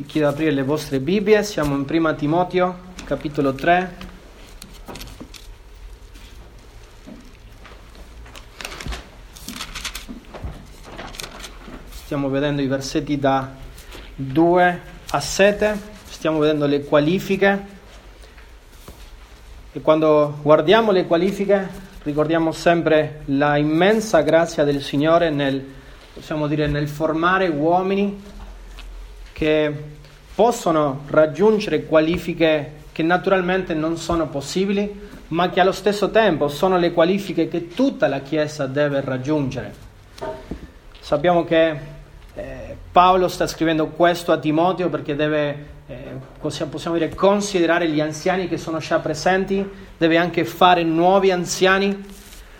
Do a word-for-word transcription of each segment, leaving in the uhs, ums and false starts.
Vi chiedo di aprire le vostre Bibbie, siamo in Prima Timoteo, capitolo tre. Stiamo vedendo i versetti da due a sette, stiamo vedendo le qualifiche. E quando guardiamo le qualifiche, ricordiamo sempre la immensa grazia del Signore nel, possiamo dire, nel formare uomini che possono raggiungere qualifiche che naturalmente non sono possibili, ma che allo stesso tempo sono le qualifiche che tutta la Chiesa deve raggiungere. Sappiamo che eh, Paolo sta scrivendo questo a Timoteo perché deve, eh, possiamo dire, considerare gli anziani che sono già presenti, deve anche fare nuovi anziani,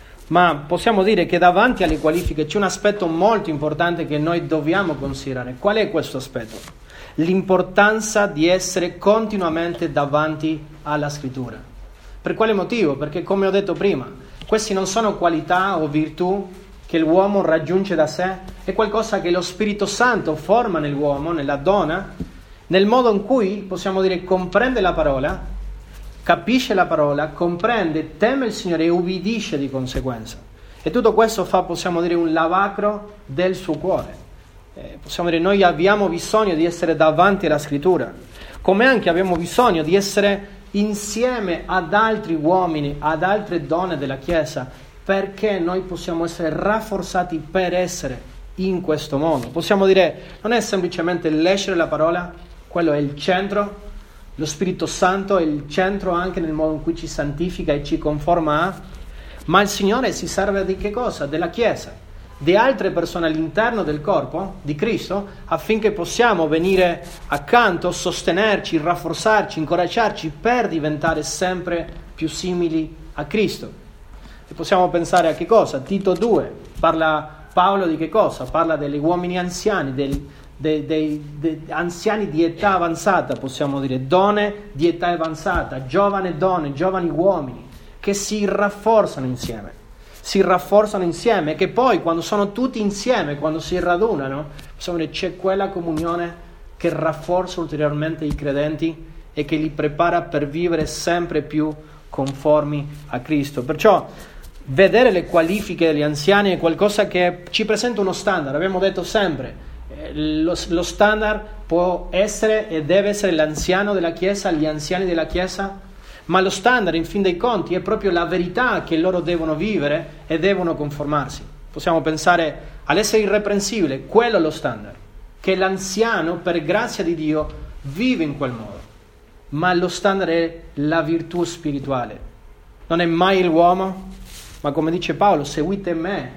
ma possiamo dire che davanti alle qualifiche c'è un aspetto molto importante che noi dobbiamo considerare. Qual è questo aspetto? L'importanza di essere continuamente davanti alla Scrittura. Per quale motivo? Perché, come ho detto prima, questi non sono qualità o virtù che l'uomo raggiunge da sé, è qualcosa che lo Spirito Santo forma nell'uomo, nella donna, nel modo in cui, possiamo dire, comprende la parola, capisce la parola, comprende, teme il Signore e ubbidisce di conseguenza. E tutto questo fa, possiamo dire, un lavacro del suo cuore. Eh, possiamo dire, noi abbiamo bisogno di essere davanti alla Scrittura, come anche abbiamo bisogno di essere insieme ad altri uomini, ad altre donne della Chiesa, perché noi possiamo essere rafforzati per essere in questo mondo. Possiamo dire, non è semplicemente leggere la parola, quello è il centro. Lo Spirito Santo è il centro anche nel modo in cui ci santifica e ci conforma a, ma il Signore si serve di che cosa? Della Chiesa, di altre persone all'interno del corpo di Cristo, affinché possiamo venire accanto, sostenerci, rafforzarci, incoraggiarci per diventare sempre più simili a Cristo. E possiamo pensare a che cosa? Tito due, parla Paolo di che cosa? Parla degli uomini anziani, del Dei, dei, dei anziani di età avanzata, possiamo dire, donne di età avanzata, giovani donne, giovani uomini, che si rafforzano insieme, si rafforzano insieme, che poi quando sono tutti insieme, quando si radunano, possiamo dire, c'è quella comunione che rafforza ulteriormente i credenti e che li prepara per vivere sempre più conformi a Cristo. Perciò vedere le qualifiche degli anziani è qualcosa che ci presenta uno standard, abbiamo detto sempre. Lo, lo standard può essere e deve essere l'anziano della Chiesa, gli anziani della Chiesa, ma lo standard in fin dei conti è proprio la verità che loro devono vivere e devono conformarsi. Possiamo pensare all'essere irreprensibile, quello è lo standard, che l'anziano per grazia di Dio vive in quel modo, ma lo standard è la virtù spirituale, non è mai l'uomo, ma come dice Paolo, seguite me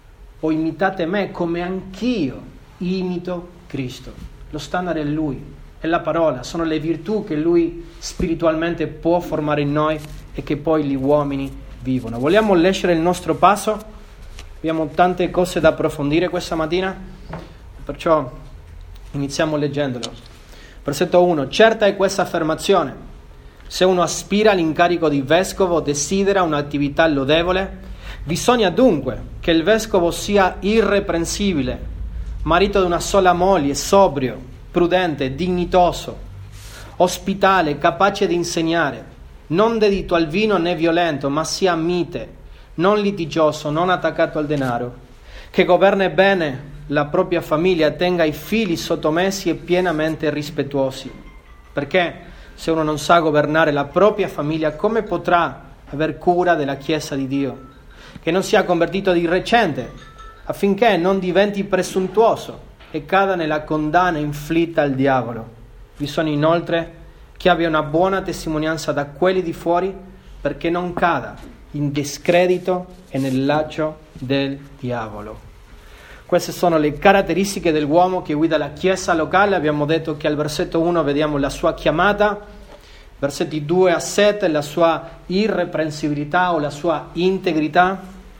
o imitate me come anch'io imito Cristo. Lo standard è Lui, è la parola, sono le virtù che Lui spiritualmente può formare in noi e che poi gli uomini vivono. Vogliamo leggere il nostro passo? Abbiamo tante cose da approfondire questa mattina, perciò iniziamo leggendolo. Versetto uno. Certa è questa affermazione: se uno aspira all'incarico di vescovo o desidera un'attività lodevole, bisogna dunque che il vescovo sia irreprensibile, marito di una sola moglie, sobrio, prudente, dignitoso, ospitale, capace di insegnare, non dedito al vino né violento, ma sia mite, non litigioso, non attaccato al denaro, che governi bene la propria famiglia, tenga i figli sottomessi e pienamente rispettuosi. Perché se uno non sa governare la propria famiglia, come potrà aver cura della Chiesa di Dio? Che non sia convertito di recente, affinché non diventi presuntuoso e cada nella condanna inflitta al diavolo. Bisogna inoltre che abbia una buona testimonianza da quelli di fuori, perché non cada in discredito e nel laccio del diavolo. Queste sono le caratteristiche dell'uomo che guida la Chiesa locale. Abbiamo detto che al versetto uno vediamo la sua chiamata, versetti due a sette la sua irreprensibilità o la sua integrità.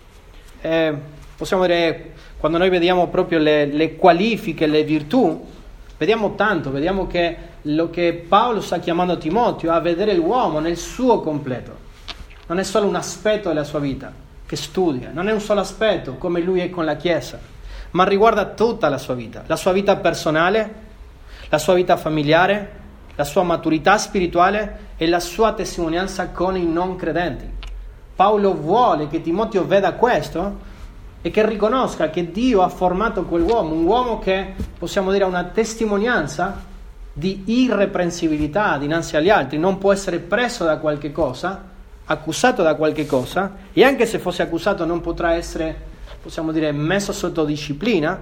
Eh, Possiamo dire, quando noi vediamo proprio le, le qualifiche, le virtù, vediamo tanto, vediamo che lo che Paolo sta chiamando Timoteo a vedere l'uomo nel suo completo. Non è solo un aspetto della sua vita che studia, non è un solo aspetto come lui è con la Chiesa, ma riguarda tutta la sua vita, la sua vita personale, la sua vita familiare, la sua maturità spirituale e la sua testimonianza con i non credenti. Paolo vuole che Timoteo veda questo e che riconosca che Dio ha formato quell'uomo, un uomo che, possiamo dire, ha una testimonianza di irreprensibilità dinanzi agli altri, non può essere preso da qualche cosa, accusato da qualche cosa, e anche se fosse accusato non potrà essere, possiamo dire, messo sotto disciplina,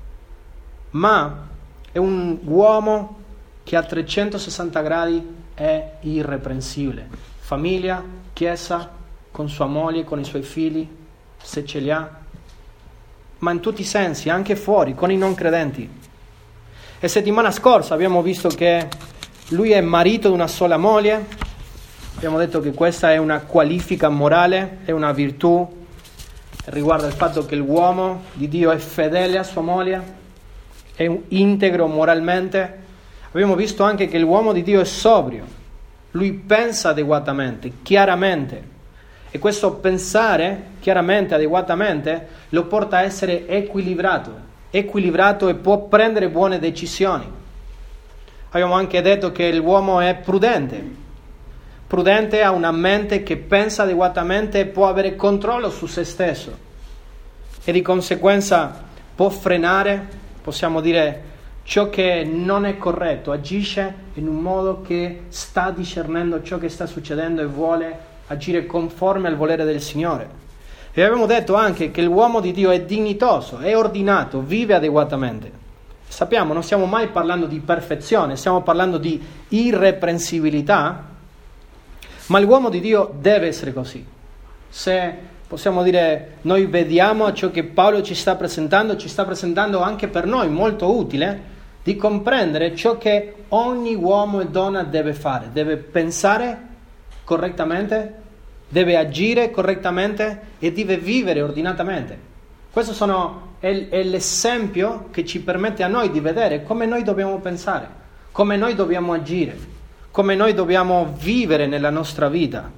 ma è un uomo che a trecentosessanta gradi è irreprensibile. Famiglia, chiesa, con sua moglie, con i suoi figli, se ce li ha, ma in tutti i sensi, anche fuori, con i non credenti. E settimana scorsa abbiamo visto che lui è marito di una sola moglie. Abbiamo detto che questa è una qualifica morale, è una virtù, riguarda il fatto che l'uomo di Dio è fedele a sua moglie, è integro moralmente. Abbiamo visto anche che l'uomo di Dio è sobrio, lui pensa adeguatamente, chiaramente, e questo pensare chiaramente, adeguatamente, lo porta a essere equilibrato, equilibrato e può prendere buone decisioni. Abbiamo anche detto che l'uomo è prudente, prudente, ha una mente che pensa adeguatamente e può avere controllo su se stesso e di conseguenza può frenare, possiamo dire, ciò che non è corretto, agisce in un modo che sta discernendo ciò che sta succedendo e vuole agire conforme al volere del Signore. E abbiamo detto anche che l'uomo di Dio è dignitoso, è ordinato, vive adeguatamente. Sappiamo, non stiamo mai parlando di perfezione, stiamo parlando di irreprensibilità, ma l'uomo di Dio deve essere così. Se possiamo dire, noi vediamo ciò che Paolo ci sta presentando, ci sta presentando anche per noi molto utile, di comprendere ciò che ogni uomo e donna deve fare. Deve pensare correttamente, deve agire correttamente e deve vivere ordinatamente. Questo sono, è, è l'esempio che ci permette a noi di vedere come noi dobbiamo pensare, come noi dobbiamo agire, come noi dobbiamo vivere nella nostra vita.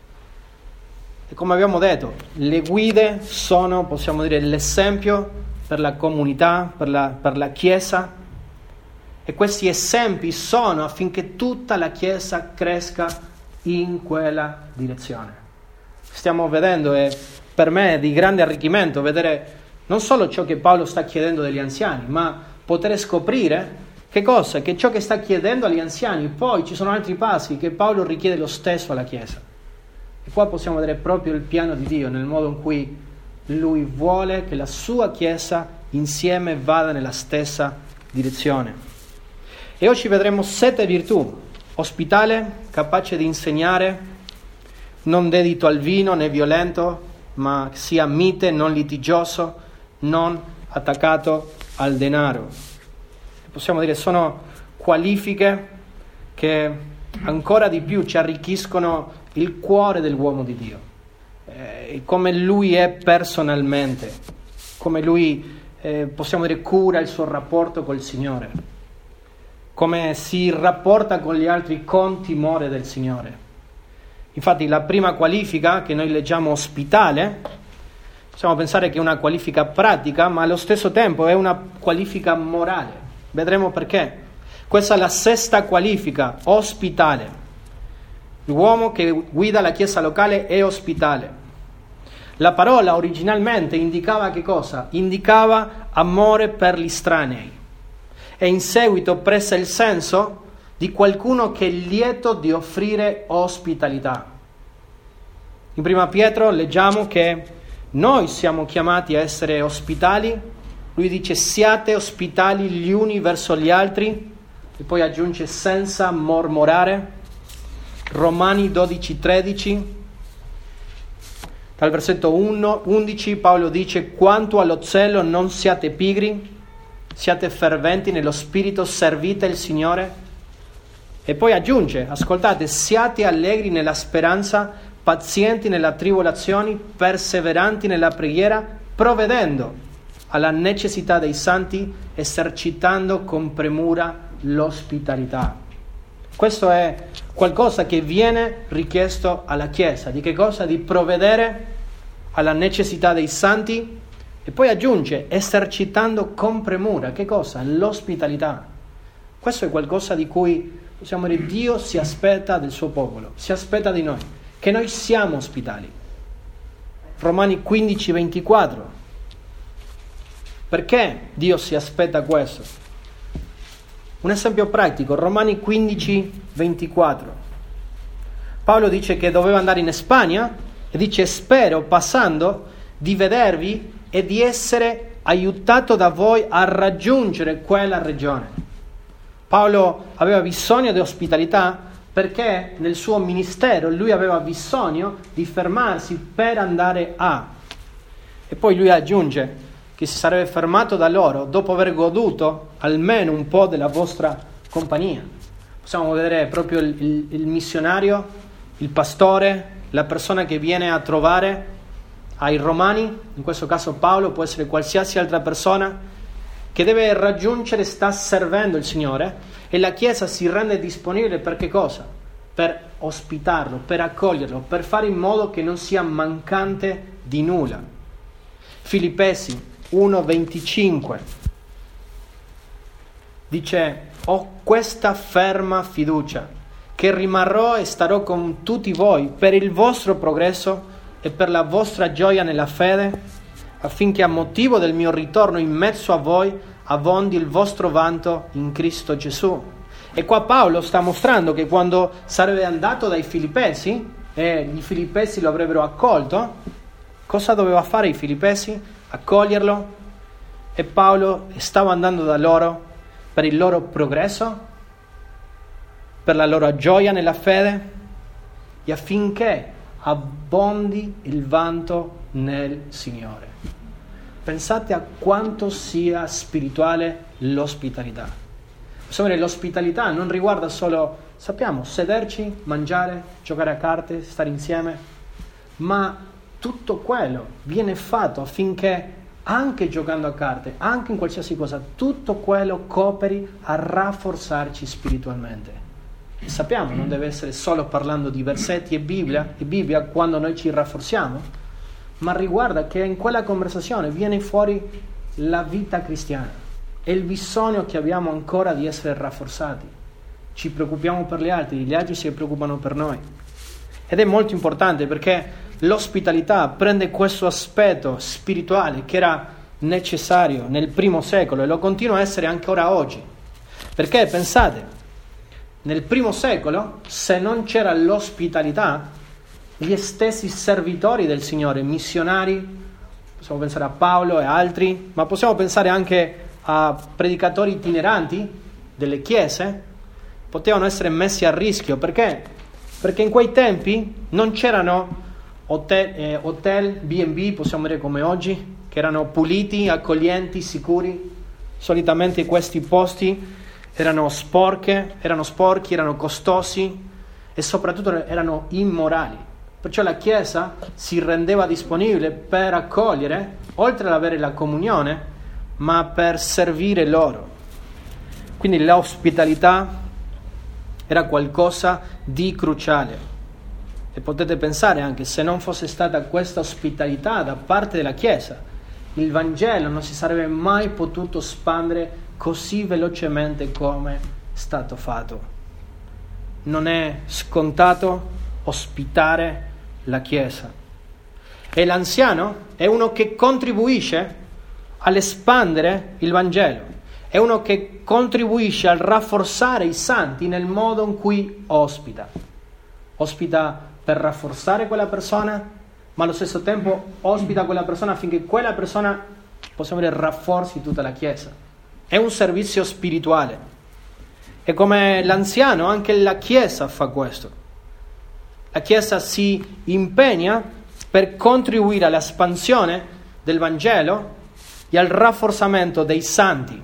E come abbiamo detto, le guide sono, possiamo dire, l'esempio per la comunità, per la, per la Chiesa, e questi esempi sono affinché tutta la Chiesa cresca in quella direzione. Stiamo vedendo, e per me è di grande arricchimento vedere non solo ciò che Paolo sta chiedendo degli anziani, ma poter scoprire che cosa? Che ciò che sta chiedendo agli anziani, poi ci sono altri passi che Paolo richiede lo stesso alla Chiesa. E qua possiamo vedere proprio il piano di Dio, nel modo in cui Lui vuole che la sua Chiesa insieme vada nella stessa direzione. E oggi vedremo sette virtù: ospitale, capace di insegnare, non dedito al vino né violento, ma sia mite, non litigioso, non attaccato al denaro. Possiamo dire sono qualifiche che ancora di più ci arricchiscono il cuore dell'uomo di Dio, eh, come lui è personalmente, come lui eh, possiamo dire cura il suo rapporto col Signore, come si rapporta con gli altri con timore del Signore. Infatti la prima qualifica che noi leggiamo, ospitale, possiamo pensare che è una qualifica pratica, ma allo stesso tempo è una qualifica morale. Vedremo perché. Questa è la sesta qualifica, ospitale. L'uomo che guida la chiesa locale è ospitale. La parola originalmente indicava che cosa? Indicava amore per gli estranei. E in seguito prese il senso di qualcuno che è lieto di offrire ospitalità. In prima Pietro leggiamo che noi siamo chiamati a essere ospitali. Lui dice siate ospitali gli uni verso gli altri, e poi aggiunge senza mormorare. Romani dodici tredici, dal versetto uno, undici Paolo dice quanto allo zelo non siate pigri, siate ferventi nello spirito, servite il Signore. E poi aggiunge, ascoltate, siate allegri nella speranza, pazienti nella tribolazione, perseveranti nella preghiera, provvedendo alla necessità dei santi, esercitando con premura l'ospitalità. Questo è qualcosa che viene richiesto alla Chiesa. Di che cosa? Di provvedere alla necessità dei santi, e poi aggiunge esercitando con premura. Che cosa? L'ospitalità. Questo è qualcosa di cui possiamo dire Dio si aspetta del suo popolo, si aspetta di noi, che noi siamo ospitali. Romani quindici ventiquattro. Perché Dio si aspetta questo? Un esempio pratico, Romani quindici ventiquattro. Paolo dice che doveva andare in Spagna e dice: spero, passando, di vedervi e di essere aiutato da voi a raggiungere quella regione. Paolo aveva bisogno di ospitalità perché nel suo ministero lui aveva bisogno di fermarsi per andare a. E poi lui aggiunge che si sarebbe fermato da loro dopo aver goduto almeno un po' della vostra compagnia. Possiamo vedere proprio il, il, il missionario, il pastore, la persona che viene a trovare ai Romani, in questo caso Paolo, può essere qualsiasi altra persona che deve raggiungere, sta servendo il Signore, e la Chiesa si rende disponibile per che cosa? Per ospitarlo, per accoglierlo, per fare in modo che non sia mancante di nulla. Filippesi uno venticinque dice: ho questa ferma fiducia che rimarrò e starò con tutti voi per il vostro progresso e per la vostra gioia nella fede, affinché a motivo del mio ritorno in mezzo a voi abbondi il vostro vanto in Cristo Gesù. E qua Paolo sta mostrando che quando sarebbe andato dai Filippesi e i Filippesi lo avrebbero accolto, cosa doveva fare i Filippesi? Accoglierlo. E Paolo stava andando da loro per il loro progresso, per la loro gioia nella fede e affinché abbondi il vanto nel Signore. Pensate a quanto sia spirituale l'ospitalità. Insomma, l'ospitalità non riguarda solo, sappiamo, sederci, mangiare, giocare a carte, stare insieme, ma tutto quello viene fatto affinché anche giocando a carte, anche in qualsiasi cosa, tutto quello cooperi a rafforzarci spiritualmente. E sappiamo, non deve essere solo parlando di versetti e Bibbia, e Bibbia quando noi ci rafforziamo, ma riguarda che in quella conversazione viene fuori la vita cristiana e il bisogno che abbiamo ancora di essere rafforzati. Ci preoccupiamo per gli altri, gli altri si preoccupano per noi. Ed è molto importante perché l'ospitalità prende questo aspetto spirituale che era necessario nel primo secolo e lo continua a essere ancora oggi. Perché pensate, nel primo secolo, se non c'era l'ospitalità, gli stessi servitori del Signore, missionari, possiamo pensare a Paolo e altri, ma possiamo pensare anche a predicatori itineranti delle chiese, potevano essere messi a rischio. Perché? Perché in quei tempi non c'erano hotel, eh, hotel B and B, possiamo dire come oggi, che erano puliti, accoglienti, sicuri. Solitamente questi posti erano sporche, erano sporchi, erano costosi e soprattutto erano immorali. Perciò la Chiesa si rendeva disponibile per accogliere, oltre ad avere la comunione, ma per servire loro. Quindi l'ospitalità era qualcosa di cruciale. E potete pensare anche, se non fosse stata questa ospitalità da parte della Chiesa, il Vangelo non si sarebbe mai potuto espandere così velocemente come è stato fatto. Non è scontato ospitare la Chiesa. E l'anziano è uno che contribuisce all'espandere il Vangelo, è uno che contribuisce al rafforzare i santi nel modo in cui ospita. Ospita per rafforzare quella persona, ma allo stesso tempo ospita quella persona affinché quella persona, possiamo dire, rafforzi tutta la Chiesa. È un servizio spirituale. E come l'anziano, anche la Chiesa fa questo. La Chiesa si impegna per contribuire all'espansione del Vangelo e al rafforzamento dei santi.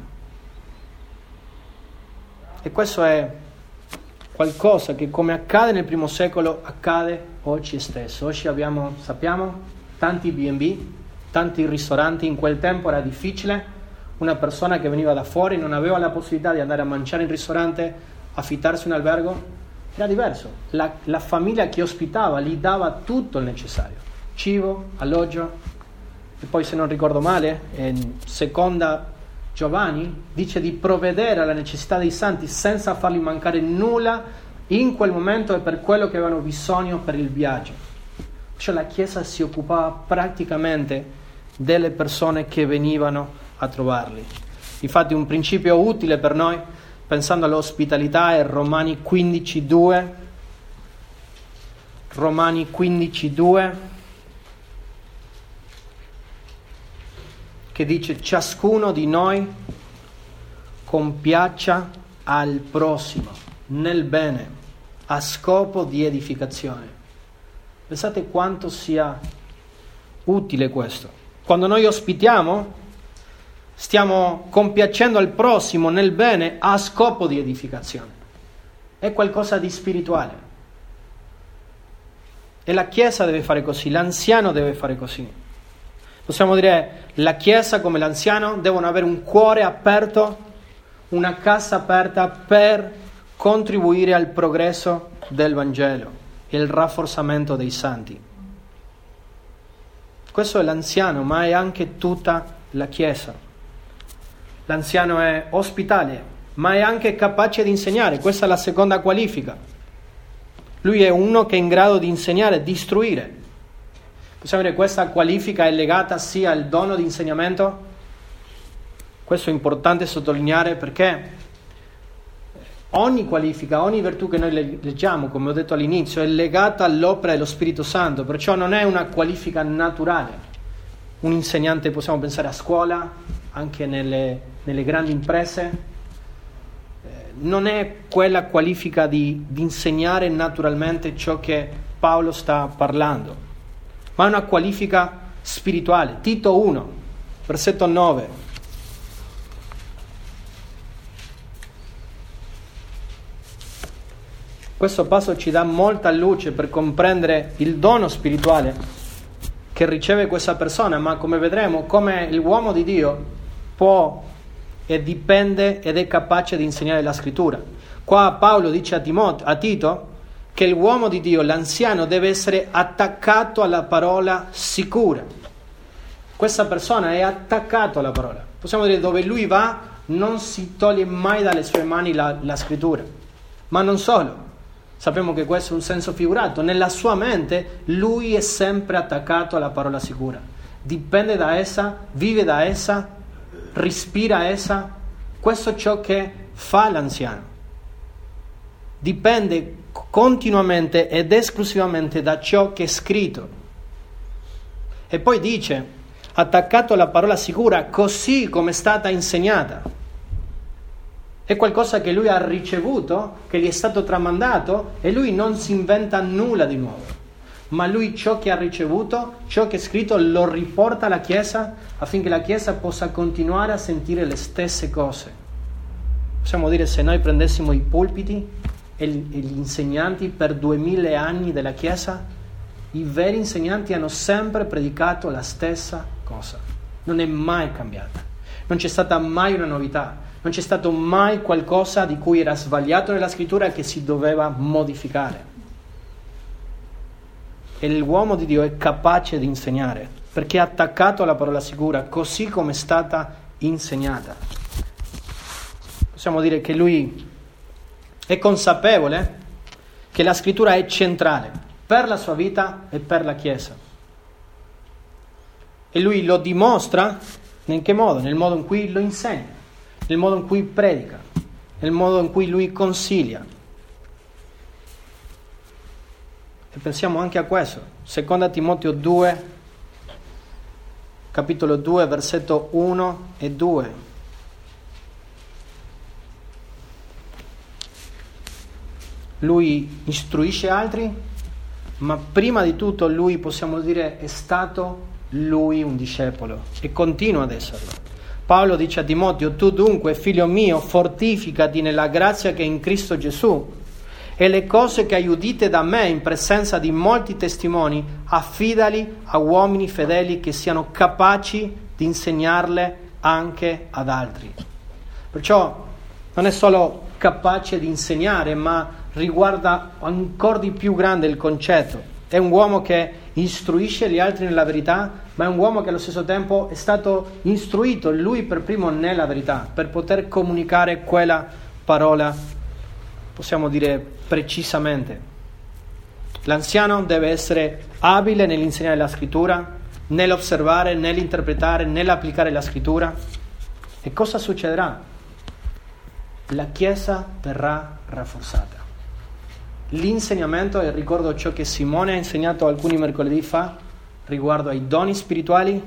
E questo è qualcosa che, come accade nel primo secolo, accade oggi stesso. Oggi abbiamo, sappiamo, tanti B and B, tanti ristoranti. In quel tempo era difficile. Una persona che veniva da fuori non aveva la possibilità di andare a mangiare in ristorante, affittarsi un albergo. Era diverso. La, la famiglia che ospitava gli dava tutto il necessario. Cibo, alloggio. E poi, se non ricordo male, in seconda Giovanni dice di provvedere alla necessità dei santi senza fargli mancare nulla in quel momento e per quello che avevano bisogno per il viaggio. Cioè la Chiesa si occupava praticamente delle persone che venivano a trovarli. Infatti un principio utile per noi, pensando all'ospitalità, è Romani quindici due. Romani quindici due, che dice: ciascuno di noi compiaccia al prossimo nel bene a scopo di edificazione. Pensate quanto sia utile questo. Quando noi ospitiamo, stiamo compiacendo al prossimo nel bene a scopo di edificazione. È qualcosa di spirituale. E la Chiesa deve fare così, l'anziano deve fare così. Possiamo dire, la Chiesa come l'anziano devono avere un cuore aperto, una casa aperta per contribuire al progresso del Vangelo e il rafforzamento dei santi. Questo è l'anziano, ma è anche tutta la Chiesa. L'anziano è ospitale, ma è anche capace di insegnare. Questa è la seconda qualifica. Lui è uno che è in grado di insegnare, di istruire. Possiamo dire che questa qualifica è legata sia al dono di insegnamento. Questo è importante sottolineare perché ogni qualifica, ogni virtù che noi leggiamo, come ho detto all'inizio, è legata all'opera dello Spirito Santo, perciò non è una qualifica naturale. Un insegnante, possiamo pensare a scuola, anche nelle, nelle grandi imprese, eh, non è quella qualifica di, di insegnare naturalmente ciò che Paolo sta parlando, ma è una qualifica spirituale. Tito uno, versetto nove. Questo passo ci dà molta luce per comprendere il dono spirituale che riceve questa persona, ma come vedremo, come l'uomo di Dio può e dipende ed è capace di insegnare la scrittura. Qua Paolo dice a, Timoteo, a Tito che l'uomo di Dio, l'anziano, deve essere attaccato alla parola sicura. Questa persona è attaccato alla parola. Possiamo dire, dove lui va non si toglie mai dalle sue mani la, la scrittura. Ma non solo. Sappiamo che questo è un senso figurato. Nella sua mente lui è sempre attaccato alla parola sicura. Dipende da essa, vive da essa, respira essa. Questo è ciò che fa l'anziano. Dipende continuamente ed esclusivamente da ciò che è scritto. E poi dice, attaccato alla parola sicura così come è stata insegnata. È qualcosa che lui ha ricevuto, che gli è stato tramandato, e lui non si inventa nulla di nuovo. Ma lui ciò che ha ricevuto, ciò che è scritto, lo riporta alla Chiesa affinché la Chiesa possa continuare a sentire le stesse cose. Possiamo dire, se noi prendessimo i pulpiti e gli insegnanti per duemila anni della Chiesa, i veri insegnanti hanno sempre predicato la stessa cosa. Non è mai cambiata. Non c'è stata mai una novità. Non c'è stato mai qualcosa di cui era sbagliato nella scrittura che si doveva modificare. E l'uomo di Dio è capace di insegnare, perché è attaccato alla parola sicura, così come è stata insegnata. Possiamo dire che lui è consapevole che la scrittura è centrale per la sua vita e per la Chiesa. E lui lo dimostra in che modo? Nel modo in cui lo insegna. Nel modo in cui predica, nel modo in cui lui consiglia. E pensiamo anche a questo. Seconda Timoteo due, capitolo due, versetto uno e due. Lui istruisce altri, ma prima di tutto lui, possiamo dire, è stato lui un discepolo e continua ad esserlo. Paolo dice a Timoteo, tu dunque, figlio mio, fortificati nella grazia che è in Cristo Gesù, e le cose che hai udite da me in presenza di molti testimoni, affidali a uomini fedeli che siano capaci di insegnarle anche ad altri. Perciò non è solo capace di insegnare, ma riguarda ancora di più grande il concetto. È un uomo che istruisce gli altri nella verità, ma è un uomo che allo stesso tempo è stato istruito lui per primo nella verità, per poter comunicare quella parola, possiamo dire precisamente. L'anziano deve essere abile nell'insegnare la scrittura, nell'osservare, nell'interpretare, nell'applicare la scrittura. E cosa succederà? La Chiesa verrà rafforzata. L'insegnamento, e ricordo ciò che Simone ha insegnato alcuni mercoledì fa riguardo ai doni spirituali.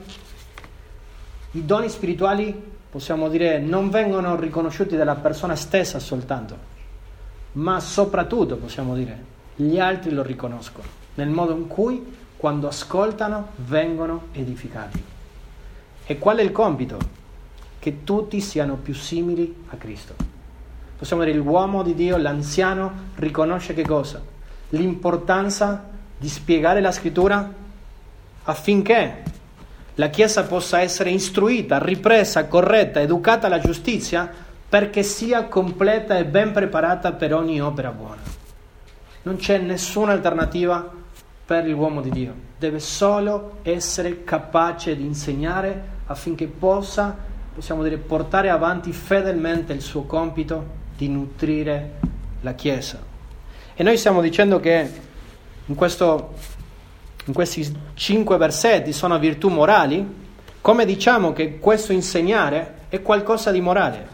I doni spirituali, possiamo dire, non vengono riconosciuti dalla persona stessa soltanto, ma soprattutto, possiamo dire, gli altri lo riconoscono, nel modo in cui, quando ascoltano, vengono edificati. E qual è il compito? Che tutti siano più simili a Cristo. Possiamo dire, l'uomo di Dio, l'anziano, riconosce che cosa? L'importanza di spiegare la scrittura affinché la Chiesa possa essere istruita, ripresa, corretta, educata alla giustizia, perché sia completa e ben preparata per ogni opera buona. Non c'è nessuna alternativa per l'uomo di Dio. Deve solo essere capace di insegnare affinché possa, possiamo dire, portare avanti fedelmente il suo compito di nutrire la Chiesa. E noi stiamo dicendo che in, questo, in questi cinque versetti sono virtù morali. Come diciamo che questo insegnare è qualcosa di morale?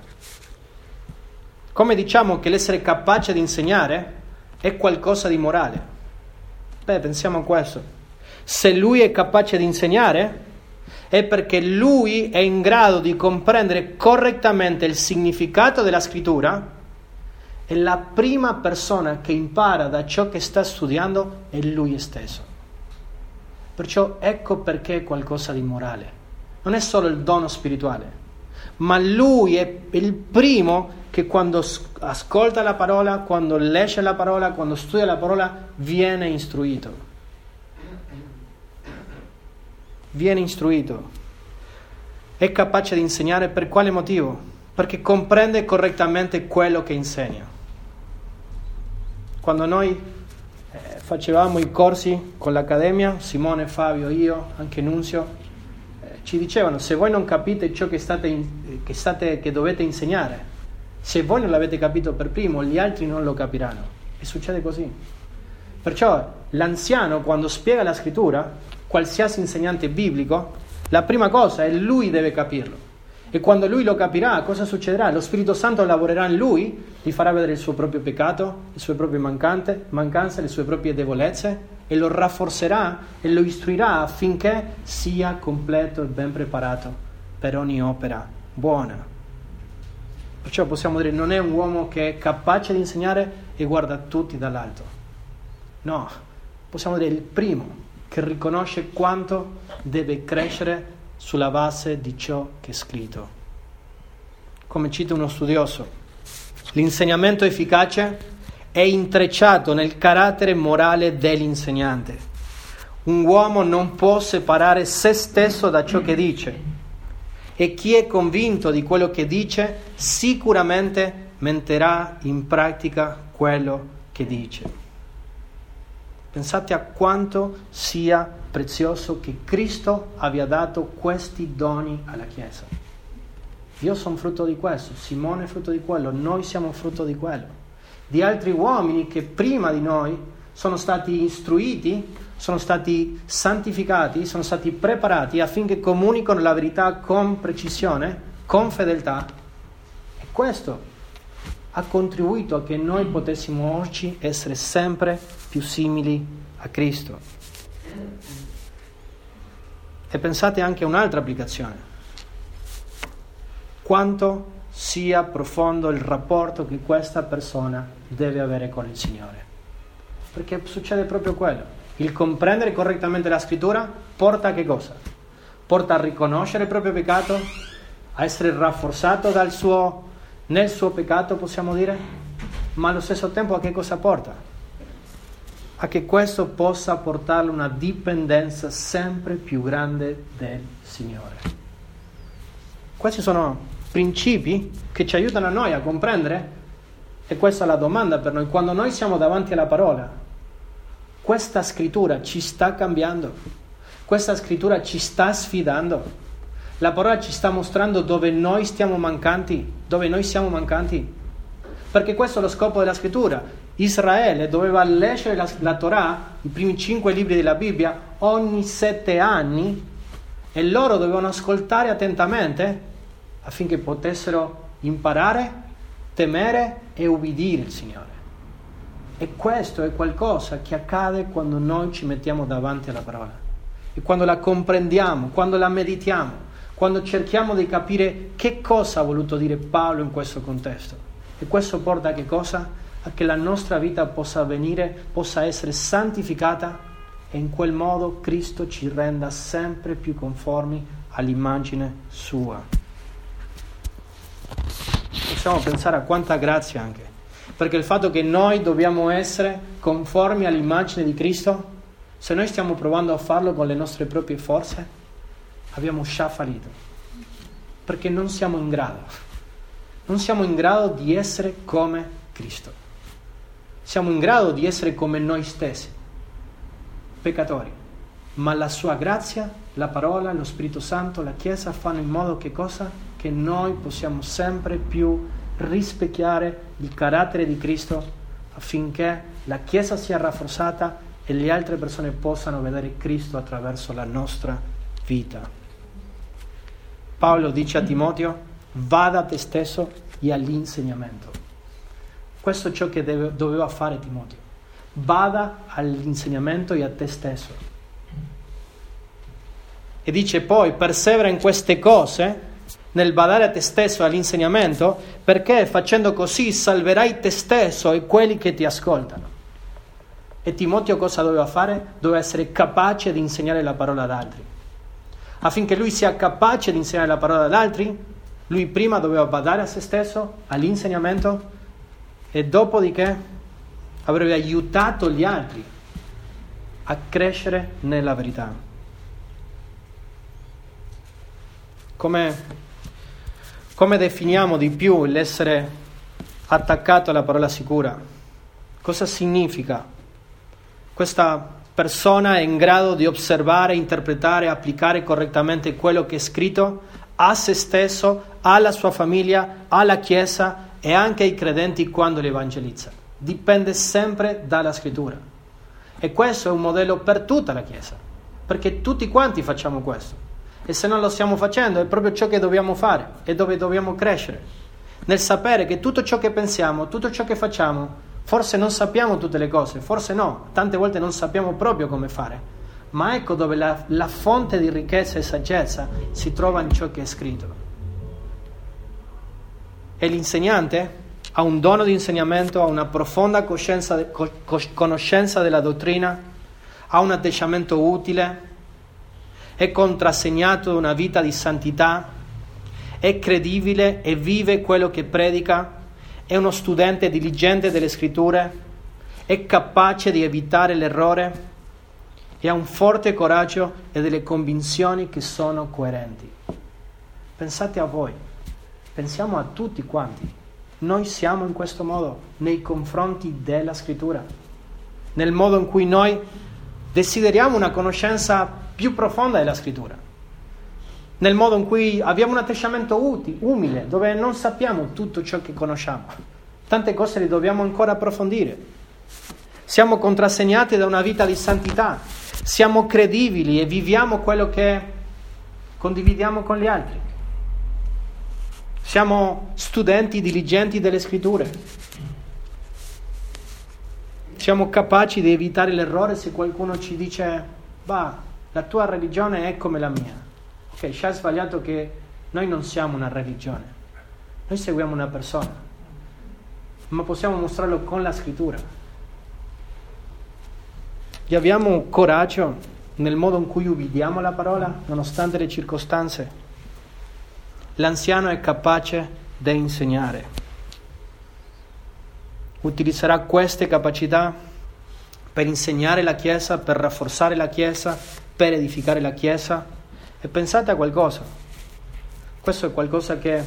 Come diciamo che l'essere capace di insegnare è qualcosa di morale? Beh, pensiamo a questo. Se lui è capace di insegnare, è perché lui è in grado di comprendere correttamente il significato della scrittura, e la prima persona che impara da ciò che sta studiando è lui stesso. Perciò ecco perché è qualcosa di morale. Non è solo il dono spirituale, ma lui è il primo che quando ascolta la parola, quando legge la parola, quando studia la parola, viene istruito. Viene istruito. È capace di insegnare per quale motivo? Perché comprende correttamente quello che insegna. Quando noi eh, facevamo i corsi con l'Accademia, Simone, Fabio, io, anche Nunzio, eh, ci dicevano: se voi non capite ciò che, state in, che, state, che dovete insegnare, se voi non l'avete capito per primo, gli altri non lo capiranno. E succede così. Perciò l'anziano, quando spiega la scrittura, qualsiasi insegnante biblico, la prima cosa è lui deve capirlo. E quando lui lo capirà, cosa succederà? Lo Spirito Santo lavorerà in lui, gli farà vedere il suo proprio peccato, le sue proprie mancante, mancanze, le sue proprie debolezze, e lo rafforzerà e lo istruirà affinché sia completo e ben preparato per ogni opera buona. Perciò possiamo dire, non è un uomo che è capace di insegnare e guarda tutti dall'alto. No, possiamo dire il primo che riconosce quanto deve crescere sulla base di ciò che è scritto. Come cita uno studioso, l'insegnamento efficace è intrecciato nel carattere morale dell'insegnante. Un uomo non può separare se stesso da ciò che dice, e chi è convinto di quello che dice sicuramente metterà in pratica quello che dice. Pensate a quanto sia prezioso che Cristo abbia dato questi doni alla Chiesa. Io sono frutto di questo, Simone è frutto di quello, noi siamo frutto di quello. Di altri uomini che prima di noi sono stati istruiti, sono stati santificati, sono stati preparati affinché comunicano la verità con precisione, con fedeltà. E questo ha contribuito a che noi potessimo oggi essere sempre più simili a Cristo. E pensate anche a un'altra applicazione: quanto sia profondo il rapporto che questa persona deve avere con il Signore, perché succede proprio quello. Il comprendere correttamente la scrittura porta a che cosa? Porta a riconoscere il proprio peccato, a essere rafforzato dal suo, nel suo peccato, possiamo dire, ma allo stesso tempo a che cosa porta? A che questo possa portarlo a una dipendenza sempre più grande del Signore. Questi sono principi che ci aiutano a noi a comprendere, e questa è la domanda per noi, quando noi siamo davanti alla parola, questa scrittura ci sta cambiando, questa scrittura ci sta sfidando, la parola ci sta mostrando dove noi stiamo mancanti, dove noi siamo mancanti, perché questo è lo scopo della scrittura. Israele doveva leggere la, la Torah, i primi cinque libri della Bibbia, ogni sette anni, e loro dovevano ascoltare attentamente affinché potessero imparare, temere e ubbidire il Signore. E questo è qualcosa che accade quando noi ci mettiamo davanti alla parola, e quando la comprendiamo, quando la meditiamo, quando cerchiamo di capire che cosa ha voluto dire Paolo in questo contesto. E questo porta a che cosa? A che la nostra vita possa avvenire, possa essere santificata, e in quel modo Cristo ci renda sempre più conformi all'immagine sua. Possiamo pensare a quanta grazia anche, perché il fatto che noi dobbiamo essere conformi all'immagine di Cristo, se noi stiamo provando a farlo con le nostre proprie forze, abbiamo già fallito, perché non siamo in grado, non siamo in grado di essere come Cristo. Siamo in grado di essere come noi stessi, peccatori, ma la sua grazia, la parola, lo Spirito Santo, la Chiesa fanno in modo che cosa? Che noi possiamo sempre più rispecchiare il carattere di Cristo, affinché la Chiesa sia rafforzata e le altre persone possano vedere Cristo attraverso la nostra vita. Paolo dice a Timoteo: vada a te stesso e all'insegnamento. Questo è ciò che deve, doveva fare Timoteo. Vada all'insegnamento e a te stesso. E dice poi: persevera in queste cose, nel badare a te stesso e all'insegnamento, perché facendo così salverai te stesso e quelli che ti ascoltano. E Timoteo cosa doveva fare? Doveva essere capace di insegnare la parola ad altri. Affinché lui sia capace di insegnare la parola ad altri, lui prima doveva badare a se stesso, all'insegnamento, e dopodiché avrebbe aiutato gli altri a crescere nella verità. Come, come definiamo di più l'essere attaccato alla parola sicura? Cosa significa? Questa persona è in grado di osservare, interpretare e applicare correttamente quello che è scritto a se stesso, alla sua famiglia, alla Chiesa e anche ai credenti quando li evangelizza. Dipende sempre dalla scrittura. E questo è un modello per tutta la Chiesa, perché tutti quanti facciamo questo. E se non lo stiamo facendo è proprio ciò che dobbiamo fare e dove dobbiamo crescere, nel sapere che tutto ciò che pensiamo, tutto ciò che facciamo, forse non sappiamo tutte le cose, forse no, tante volte non sappiamo proprio come fare, ma ecco dove la, la fonte di ricchezza e saggezza si trova in ciò che è scritto. E l'insegnante ha un dono di insegnamento, ha una profonda coscienza, conoscenza della dottrina, ha un atteggiamento utile, è contrassegnato da una vita di santità, è credibile e vive quello che predica, è uno studente diligente delle scritture, è capace di evitare l'errore e ha un forte coraggio e delle convinzioni che sono coerenti. Pensate a voi, pensiamo a tutti quanti. Noi siamo in questo modo nei confronti della scrittura, nel modo in cui noi desideriamo una conoscenza più profonda della scrittura, nel modo in cui abbiamo un atteggiamento uti, umile, dove non sappiamo tutto ciò che conosciamo. Tante cose le dobbiamo ancora approfondire. Siamo contrassegnati da una vita di santità, siamo credibili e viviamo quello che condividiamo con gli altri. Siamo studenti diligenti delle scritture. Siamo capaci di evitare l'errore se qualcuno ci dice: bah, la tua religione è come la mia. Ok, ci hai sbagliato, che noi non siamo una religione, noi seguiamo una persona, ma possiamo mostrarlo con la scrittura. E abbiamo coraggio nel modo in cui ubbidiamo la parola, nonostante le circostanze. L'anziano è capace di insegnare. Utilizzerà queste capacità per insegnare la Chiesa, per rafforzare la Chiesa, per edificare la Chiesa. E pensate a qualcosa. Questo è qualcosa che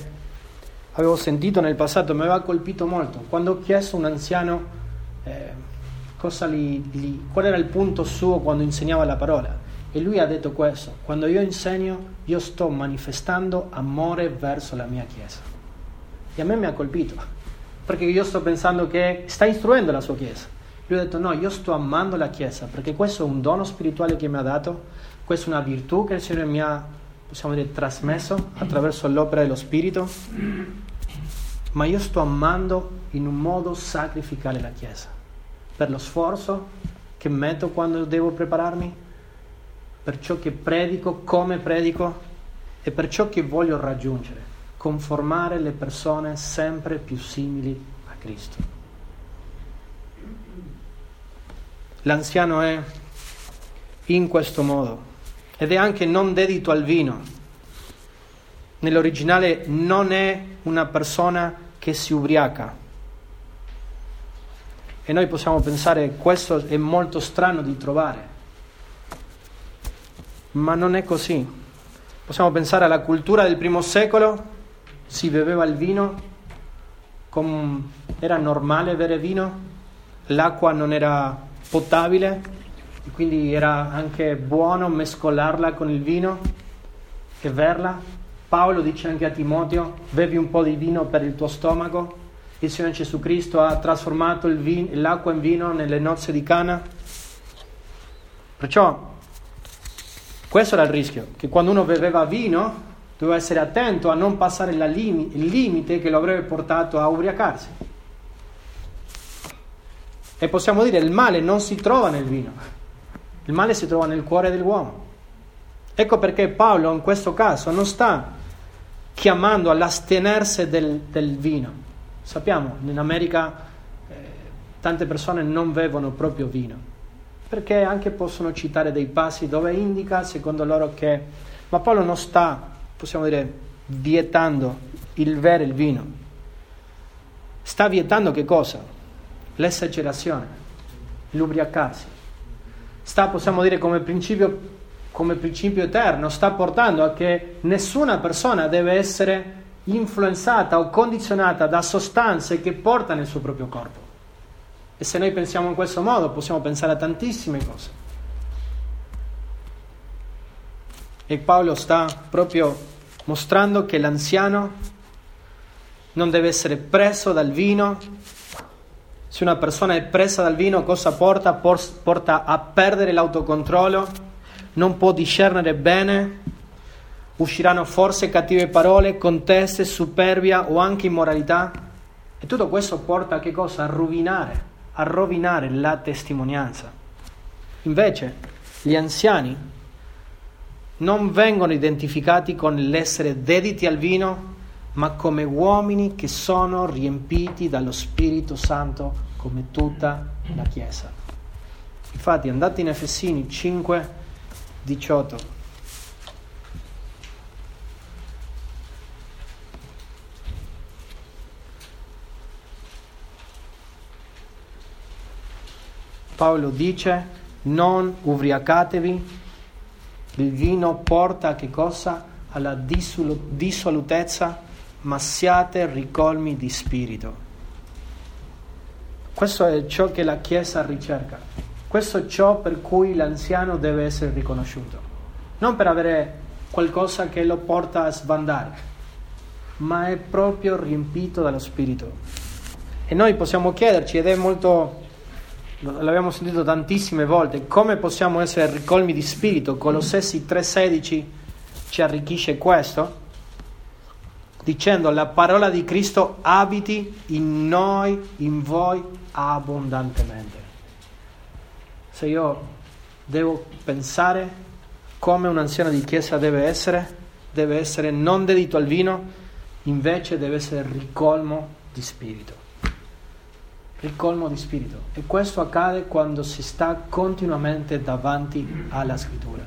avevo sentito nel passato, mi aveva colpito molto. Quando ho chiesto a un anziano eh, cosa gli, gli, qual era il punto suo quando insegnava la parola. E lui ha detto questo: quando io insegno, io sto manifestando amore verso la mia Chiesa. E a me mi ha colpito, perché io sto pensando che sta istruendo la sua Chiesa. Lui ha detto: no, io sto amando la Chiesa, perché questo è un dono spirituale che mi ha dato, questa è una virtù che il Signore mi ha, possiamo dire, trasmesso attraverso l'opera dello Spirito, ma io sto amando in un modo sacrificale la Chiesa, per lo sforzo che metto quando devo prepararmi, per ciò che predico, come predico e per ciò che voglio raggiungere, conformare le persone sempre più simili a Cristo. L'anziano è in questo modo ed è anche non dedito al vino. Nell'originale non è una persona che si ubriaca. E noi possiamo pensare che questo è molto strano di trovare, ma non è così. Possiamo pensare alla cultura del primo secolo, si beveva il vino, com... era normale bere vino, l'acqua non era potabile, quindi era anche buono mescolarla con il vino e berla. Paolo dice anche a Timoteo: bevi un po' di vino per il tuo stomaco. Il Signore Gesù Cristo ha trasformato il vino, l'acqua in vino nelle nozze di Cana. Perciò questo era il rischio, che quando uno beveva vino doveva essere attento a non passare la lim- il limite che lo avrebbe portato a ubriacarsi. E possiamo dire: il male non si trova nel vino, il male si trova nel cuore dell'uomo. Ecco perché Paolo in questo caso non sta chiamando all'astenersi del, del vino. Sappiamo, in America eh, tante persone non bevono proprio vino, perché anche possono citare dei passi dove indica secondo loro che... Ma Paolo non sta, possiamo dire, vietando il bere il vino. Sta vietando che cosa? L'esagerazione, l'ubriacarsi. Sta, possiamo dire, come principio, come principio eterno, sta portando a che nessuna persona deve essere influenzata o condizionata da sostanze che porta nel suo proprio corpo. E se noi pensiamo in questo modo possiamo pensare a tantissime cose. E Paolo sta proprio mostrando che l'anziano non deve essere preso dal vino. Se una persona è presa dal vino, cosa porta? Porta a perdere l'autocontrollo, non può discernere bene, usciranno forse cattive parole, conteste, superbia o anche immoralità. E tutto questo porta a che cosa? A rovinare, a rovinare la testimonianza. Invece, gli anziani non vengono identificati con l'essere dediti al vino, ma come uomini che sono riempiti dallo Spirito Santo, come tutta la Chiesa. Infatti, andate in Efesini cinque diciotto. Paolo dice: non ubriacatevi, il vino porta a che cosa? Alla dissolu- dissolutezza, ma siate ricolmi di spirito. Questo è ciò che la Chiesa ricerca, questo è ciò per cui l'anziano deve essere riconosciuto, non per avere qualcosa che lo porta a sbandare, ma è proprio riempito dallo Spirito. E noi possiamo chiederci, ed è molto... l'abbiamo sentito tantissime volte, come possiamo essere ricolmi di spirito. Colossesi tre sedici ci arricchisce questo, dicendo: la parola di Cristo abiti in noi, in voi abbondantemente. Se io devo pensare come un anziano di chiesa deve essere, deve essere non dedito al vino, invece deve essere ricolmo di spirito. Ricolmo di spirito. E questo accade quando si sta continuamente davanti alla scrittura.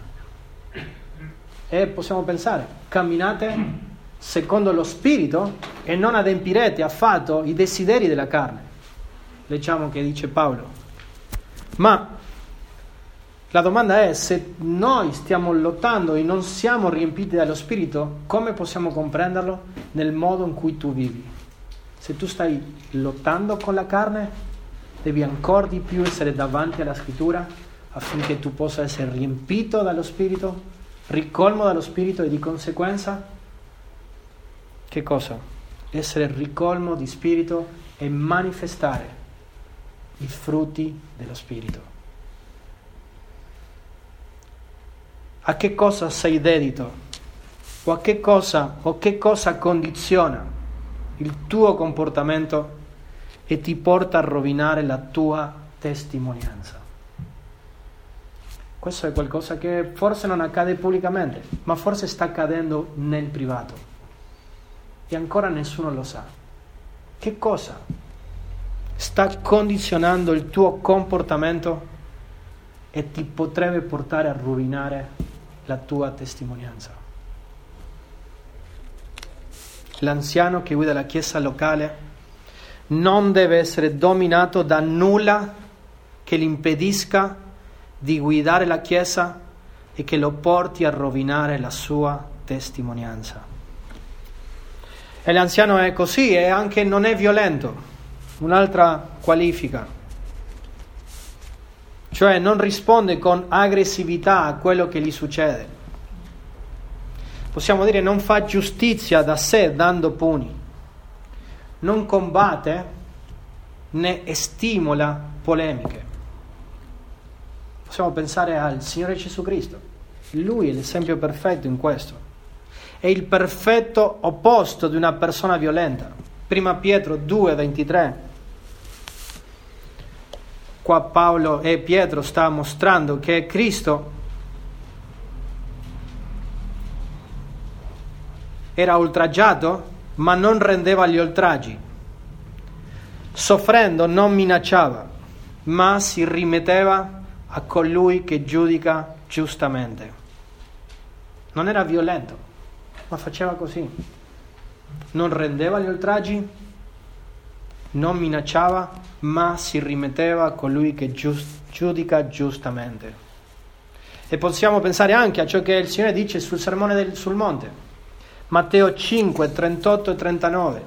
E possiamo pensare: camminate secondo lo spirito e non adempirete affatto i desideri della carne. Leggiamo che dice Paolo. Ma la domanda è: se noi stiamo lottando e non siamo riempiti dallo spirito, come possiamo comprenderlo? Nel modo in cui tu vivi. Se tu stai lottando con la carne, devi ancora di più essere davanti alla Scrittura affinché tu possa essere riempito dallo Spirito, ricolmo dallo Spirito e di conseguenza, che cosa? Essere ricolmo di Spirito e manifestare i frutti dello Spirito. A che cosa sei dedito? O a che cosa, o che cosa condiziona il tuo comportamento e ti porta a rovinare la tua testimonianza? Questo è qualcosa che forse non accade pubblicamente, ma forse sta accadendo nel privato. E ancora nessuno lo sa. Che cosa sta condizionando il tuo comportamento e ti potrebbe portare a rovinare la tua testimonianza? L'anziano che guida la chiesa locale non deve essere dominato da nulla che gli impedisca di guidare la chiesa e che lo porti a rovinare la sua testimonianza. E l'anziano è così e anche non è violento, un'altra qualifica, cioè non risponde con aggressività a quello che gli succede. Possiamo dire non fa giustizia da sé dando pugni, non combatte né stimola polemiche. Possiamo pensare al Signore Gesù Cristo. Lui è l'esempio perfetto in questo. È il perfetto opposto di una persona violenta. Prima Pietro due ventitré. Qua Paolo e Pietro sta mostrando che Cristo era oltraggiato, ma non rendeva gli oltraggi. Soffrendo non minacciava, ma si rimetteva a colui che giudica giustamente. Non era violento, ma faceva così. Non rendeva gli oltraggi, non minacciava, ma si rimetteva a colui che giust- giudica giustamente. E possiamo pensare anche a ciò che il Signore dice sul sermone del, sul monte. Matteo cinque, trentotto e trentanove.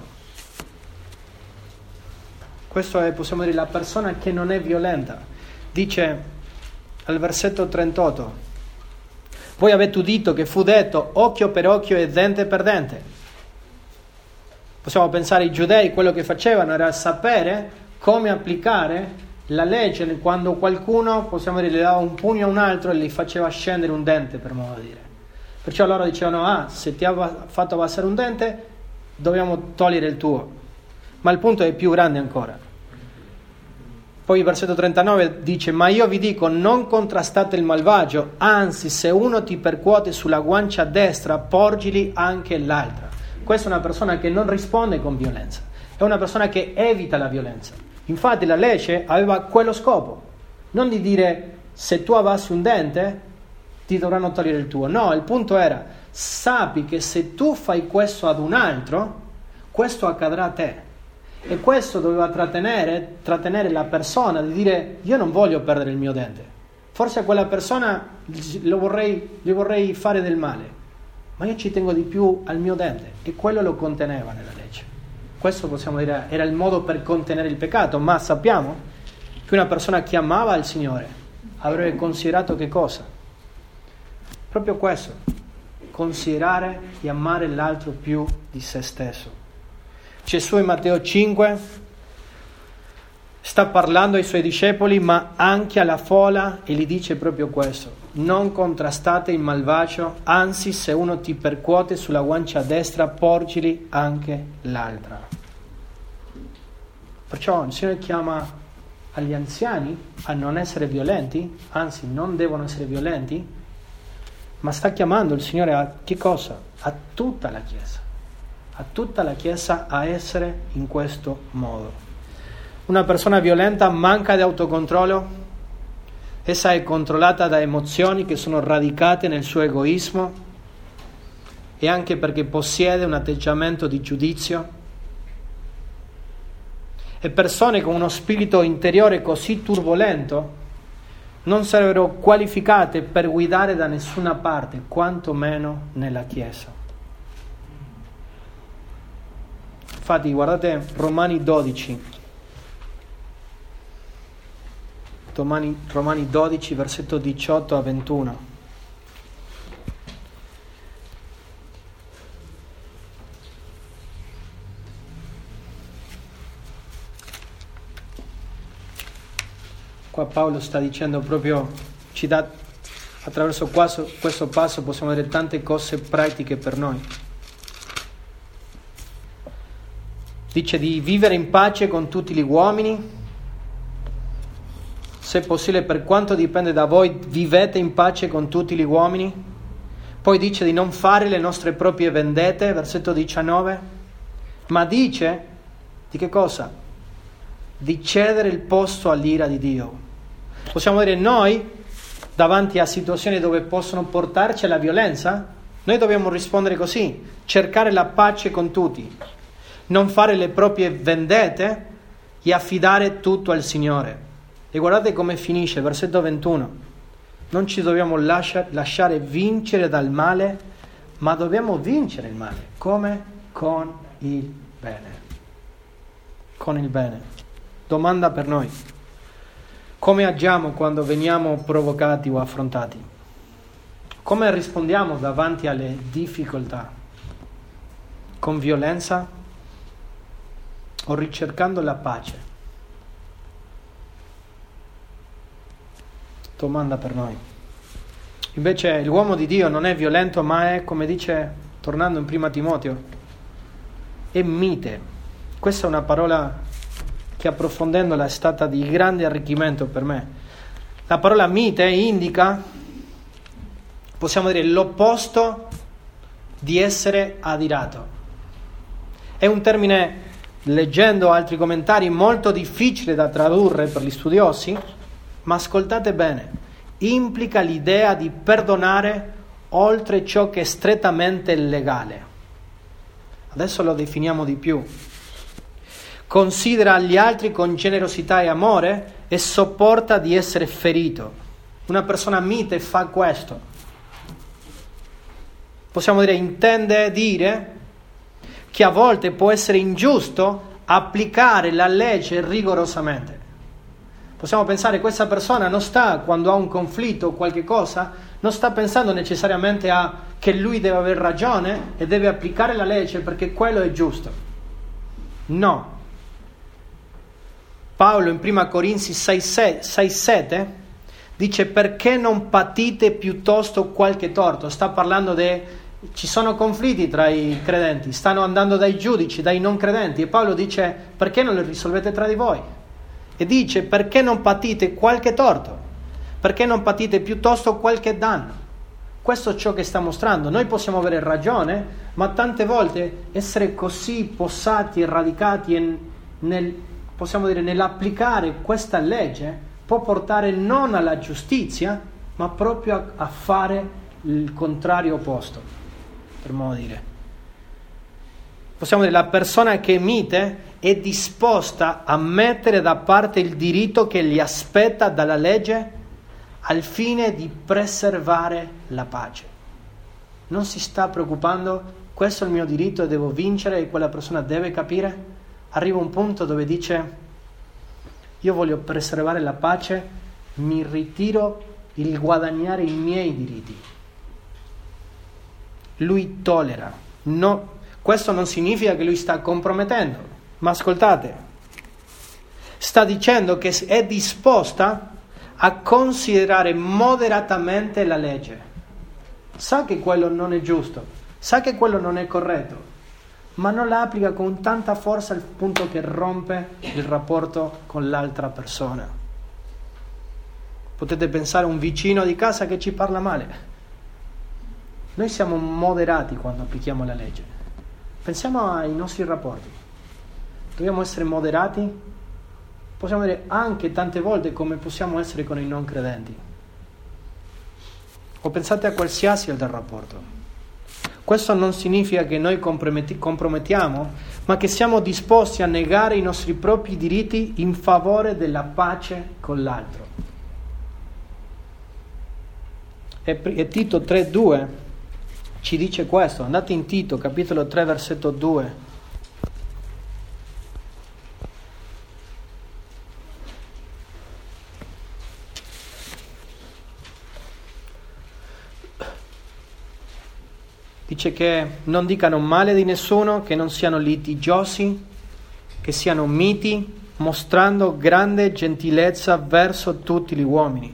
Questo è, possiamo dire, la persona che non è violenta. Dice al versetto trentotto: voi avete udito che fu detto occhio per occhio e dente per dente. Possiamo pensare ai giudei, quello che facevano era sapere come applicare la legge quando qualcuno, possiamo dire, le dava un pugno a un altro e gli faceva scendere un dente, per modo di dire. Perciò loro dicevano: ah, se ti ha fatto abbassare un dente, dobbiamo togliere il tuo. Ma il punto è più grande ancora. Poi il versetto trentanove dice: ma io vi dico, non contrastate il malvagio, anzi, se uno ti percuote sulla guancia destra, porgili anche l'altra. Questa è una persona che non risponde con violenza, è una persona che evita la violenza. Infatti la legge aveva quello scopo, non di dire se tu abbassi un dente ti dovranno togliere il tuo. No, il punto era: sappi che se tu fai questo ad un altro, questo accadrà a te. E questo doveva trattenere, trattenere la persona di dire: io non voglio perdere il mio dente. Forse a quella persona lo vorrei, gli vorrei fare del male, ma io ci tengo di più al mio dente. E quello lo conteneva nella legge. Questo, possiamo dire, era il modo per contenere il peccato. Ma sappiamo che una persona che amava il Signore avrebbe considerato che cosa? Proprio questo, considerare e amare l'altro più di se stesso. Gesù in Matteo cinque sta parlando ai suoi discepoli, ma anche alla folla, e gli dice proprio questo: non contrastate il malvagio, anzi, se uno ti percuote sulla guancia destra, porgili anche l'altra. Perciò il Signore chiama agli anziani a non essere violenti, anzi non devono essere violenti, ma sta chiamando il Signore a che cosa? A tutta la Chiesa, a tutta la Chiesa a essere in questo modo. Una persona violenta manca di autocontrollo, essa è controllata da emozioni che sono radicate nel suo egoismo e anche perché possiede un atteggiamento di giudizio. E persone con uno spirito interiore così turbolento non sarebbero qualificate per guidare da nessuna parte, quanto meno nella Chiesa. Infatti, guardate Romani dodici. Romani, Romani dodici, versetto diciotto a ventuno. Qua Paolo sta dicendo proprio, ci dà, attraverso questo, questo passo possiamo vedere tante cose pratiche per noi. Dice di vivere in pace con tutti gli uomini, se possibile per quanto dipende da voi vivete in pace con tutti gli uomini. Poi dice di non fare le nostre proprie vendette, versetto diciannove, ma dice di che cosa? Di cedere il posto all'ira di Dio. Possiamo dire noi, davanti a situazioni dove possono portarci alla violenza, noi dobbiamo rispondere così: cercare la pace con tutti, non fare le proprie vendette e affidare tutto al Signore. E guardate come finisce, versetto ventuno. Non ci dobbiamo lascia, lasciare vincere dal male, ma dobbiamo vincere il male. Come? Con il bene. Con il bene. Domanda per noi: come agiamo quando veniamo provocati o affrontati? Come rispondiamo davanti alle difficoltà? Con violenza o ricercando la pace? Domanda per noi. Invece l'uomo di Dio non è violento, ma è, come dice, tornando in prima Timoteo, è mite. Questa è una parola che approfondendola è stata di grande arricchimento per me. La parola mite indica, possiamo dire, l'opposto di essere adirato. È un termine, leggendo altri commentari, molto difficile da tradurre per gli studiosi, ma ascoltate bene, implica l'idea di perdonare oltre ciò che è strettamente legale. Adesso lo definiamo di più. Considera gli altri con generosità e amore e sopporta di essere ferito. Una persona mite fa questo. Possiamo dire, intende dire che a volte può essere ingiusto applicare la legge rigorosamente. Possiamo pensare che questa persona non sta, quando ha un conflitto o qualche cosa, non sta pensando necessariamente a che lui deve aver ragione e deve applicare la legge perché quello è giusto. No. Paolo in prima Corinzi sei sette dice: perché non patite piuttosto qualche torto? Sta parlando di, ci sono conflitti tra i credenti, stanno andando dai giudici, dai non credenti, e Paolo dice: perché non li risolvete tra di voi? E dice: perché non patite qualche torto? Perché non patite piuttosto qualche danno? Questo è ciò che sta mostrando. Noi possiamo avere ragione, ma tante volte essere così possati e radicati in, nel, possiamo dire, nell'applicare questa legge può portare non alla giustizia, ma proprio a, a fare il contrario opposto, per modo di dire. Possiamo dire, la persona che è mite è disposta a mettere da parte il diritto che gli aspetta dalla legge al fine di preservare la pace. Non si sta preoccupando, questo è il mio diritto e devo vincere, e quella persona deve capire. Arriva un punto dove dice: io voglio preservare la pace, mi ritiro il guadagnare i miei diritti. Lui tollera. No, questo non significa che lui sta compromettendo, ma ascoltate, sta dicendo che è disposta a considerare moderatamente la legge. Sa che quello non è giusto, sa che quello non è corretto, ma non la applica con tanta forza al punto che rompe il rapporto con l'altra persona. Potete pensare a un vicino di casa che ci parla male. Noi siamo moderati quando applichiamo la legge. Pensiamo ai nostri rapporti. Dobbiamo essere moderati. Possiamo vedere anche tante volte come possiamo essere con i non credenti. O pensate a qualsiasi altro rapporto. Questo non significa che noi comprometti- compromettiamo, ma che siamo disposti a negare i nostri propri diritti in favore della pace con l'altro. E, e Tito tre due ci dice questo. Andate in Tito, capitolo tre, versetto due. Dice che non dicano male di nessuno, che non siano litigiosi, che siano miti, mostrando grande gentilezza verso tutti gli uomini.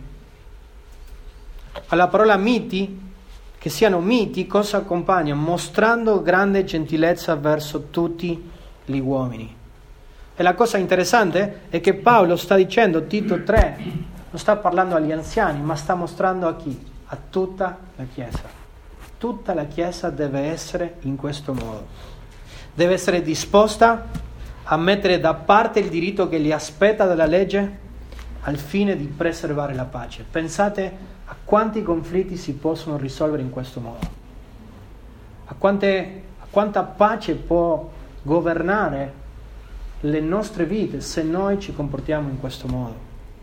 Alla parola miti, che siano miti, cosa accompagna? Mostrando grande gentilezza verso tutti gli uomini. E la cosa interessante è che Paolo sta dicendo, Tito tre, non sta parlando agli anziani, ma sta mostrando a chi? A tutta la Chiesa. Tutta la Chiesa deve essere in questo modo. Deve essere disposta a mettere da parte il diritto che gli aspetta dalla legge al fine di preservare la pace. Pensate a quanti conflitti si possono risolvere in questo modo. A, quante, a quanta pace può governare le nostre vite se noi ci comportiamo in questo modo.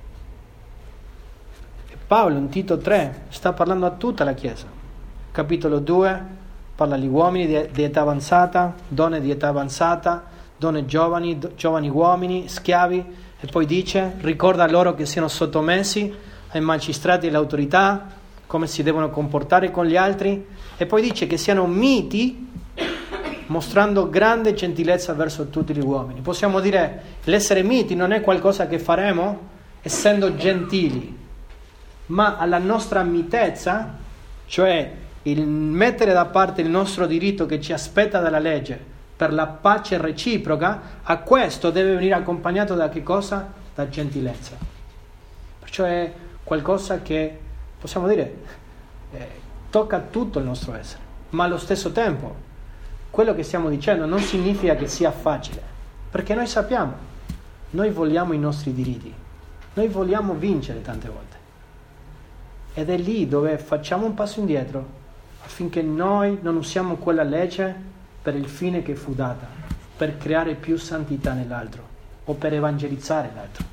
E Paolo in Tito tre sta parlando a tutta la Chiesa. Capitolo due parla agli uomini di, di età avanzata, donne di età avanzata, donne giovani, do, giovani uomini, schiavi, e poi dice, ricorda loro che siano sottomessi ai magistrati e alle autorità, come si devono comportare con gli altri, e poi dice che siano miti, mostrando grande gentilezza verso tutti gli uomini. Possiamo dire, l'essere miti non è qualcosa che faremo essendo gentili, ma alla nostra mitezza, cioè il mettere da parte il nostro diritto che ci aspetta dalla legge per la pace reciproca, a questo deve venire accompagnato da che cosa? Da gentilezza. Perciò è qualcosa che, possiamo dire, eh, tocca tutto il nostro essere, ma allo stesso tempo quello che stiamo dicendo non significa che sia facile, perché noi sappiamo, noi vogliamo i nostri diritti, noi vogliamo vincere tante volte, ed è lì dove facciamo un passo indietro affinché noi non usiamo quella legge per il fine che fu data, per creare più santità nell'altro o per evangelizzare l'altro.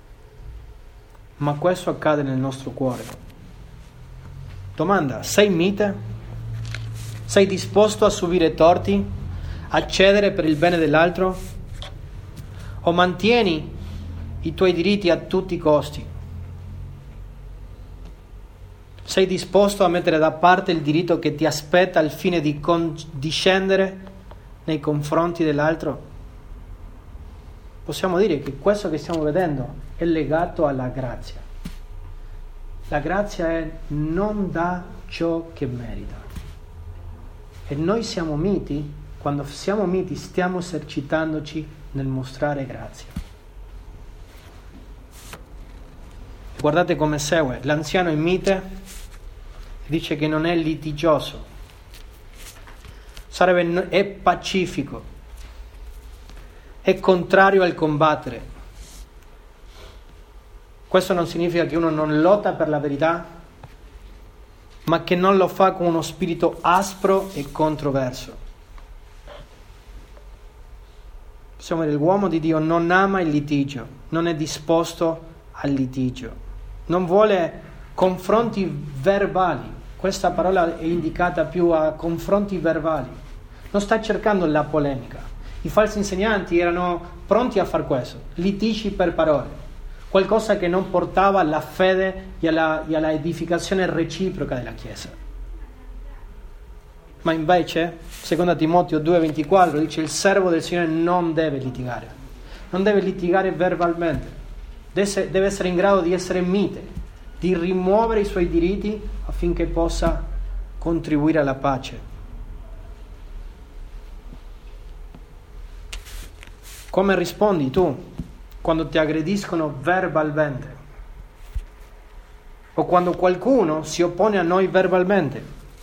Ma questo accade nel nostro cuore. Domanda, sei mite? Sei disposto a subire torti? A cedere per il bene dell'altro? O mantieni i tuoi diritti a tutti i costi? Sei disposto a mettere da parte il diritto che ti aspetta al fine di condiscendere nei confronti dell'altro? Possiamo dire che questo che stiamo vedendo è legato alla grazia. La grazia è non dà ciò che merita. E noi siamo miti, quando siamo miti stiamo esercitandoci nel mostrare grazia. Guardate come segue, l'anziano è mite, dice che non è litigioso, sarebbe, è pacifico, è contrario al combattere. Questo non significa che uno non lotta per la verità, ma che non lo fa con uno spirito aspro e controverso. Possiamo dire, l'uomo di Dio non ama il litigio, non è disposto al litigio, non vuole confronti verbali. Questa parola è indicata più a confronti verbali. Non sta cercando la polemica. I falsi insegnanti erano pronti a far questo, litigi per parole, qualcosa che non portava alla fede e alla, e alla edificazione reciproca della Chiesa. Ma invece, secondo Timoteo due ventiquattro, dice il servo del Signore non deve litigare, non deve litigare verbalmente, deve essere in grado di essere mite, di rimuovere i suoi diritti affinché possa contribuire alla pace. Come rispondi tu quando ti aggrediscono verbalmente? O quando qualcuno si oppone a noi verbalmente?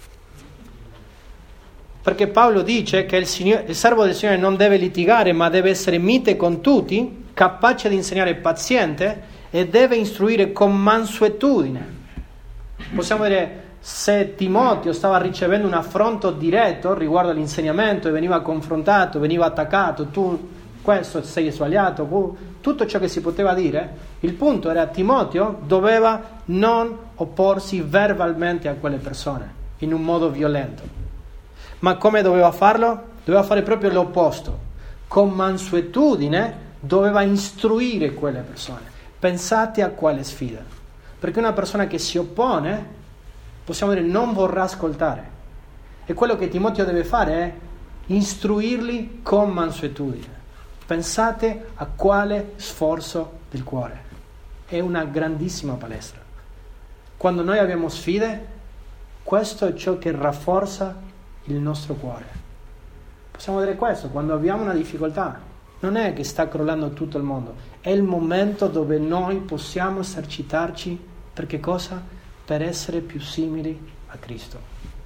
Perché Paolo dice che il, Signore, il servo del Signore non deve litigare, ma deve essere mite con tutti, capace di insegnare, paziente, e deve istruire con mansuetudine. Possiamo dire, se Timoteo stava ricevendo un affronto diretto riguardo all'insegnamento e veniva confrontato, veniva attaccato, tu questo sei sbagliato, tutto ciò che si poteva dire, il punto era Timoteo doveva non opporsi verbalmente a quelle persone in un modo violento. Ma come doveva farlo? Doveva fare proprio l'opposto. Con mansuetudine doveva istruire quelle persone. Pensate a quale sfida, perché una persona che si oppone, possiamo dire, non vorrà ascoltare, E quello che Timoteo deve fare è istruirli con mansuetudine. Pensate a quale sforzo del cuore. È una grandissima palestra. Quando noi abbiamo sfide, questo è ciò che rafforza il nostro cuore. Possiamo vedere questo, quando abbiamo una difficoltà, non è che sta crollando tutto il mondo, è il momento dove noi possiamo esercitarci per che cosa? Per essere più simili a Cristo.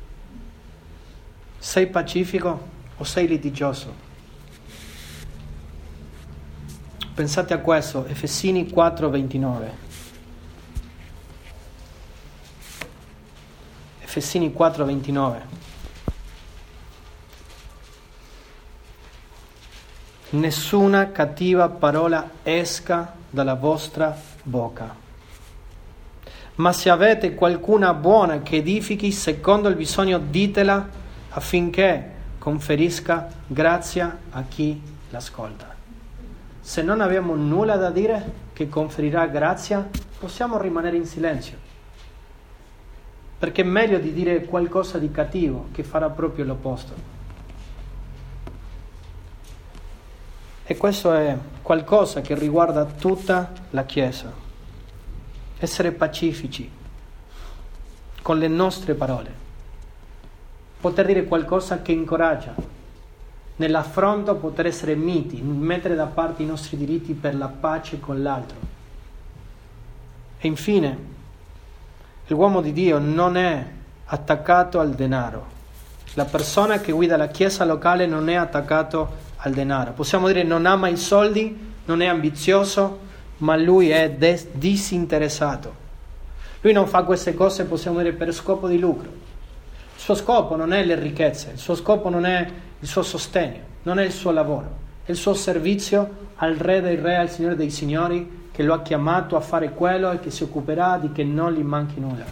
Sei pacifico o sei litigioso? Pensate a questo, Efesini quattro ventinove. Efesini quattro ventinove. Nessuna cattiva parola esca dalla vostra bocca, ma se avete qualcuna buona che edifichi secondo il bisogno, ditela affinché conferisca grazia a chi l'ascolta. Se non abbiamo nulla da dire che conferirà grazia, possiamo rimanere in silenzio, perché è meglio di dire qualcosa di cattivo che farà proprio l'opposto. E questo è qualcosa che riguarda tutta la Chiesa. Essere pacifici con le nostre parole. Poter dire qualcosa che incoraggia. Nell'affronto poter essere miti, mettere da parte i nostri diritti per la pace con l'altro. E infine, l'uomo di Dio non è attaccato al denaro. La persona che guida la Chiesa locale non è attaccato al denaro. Possiamo dire non ama i soldi, non è ambizioso, ma lui è des- disinteressato. Lui non fa queste cose, possiamo dire, per scopo di lucro. Il suo scopo non è le ricchezze, il suo scopo non è il suo sostegno, non è il suo lavoro, è il suo servizio al Re dei Re, al Signore dei Signori, che lo ha chiamato a fare quello e che si occuperà di che non gli manchi nulla.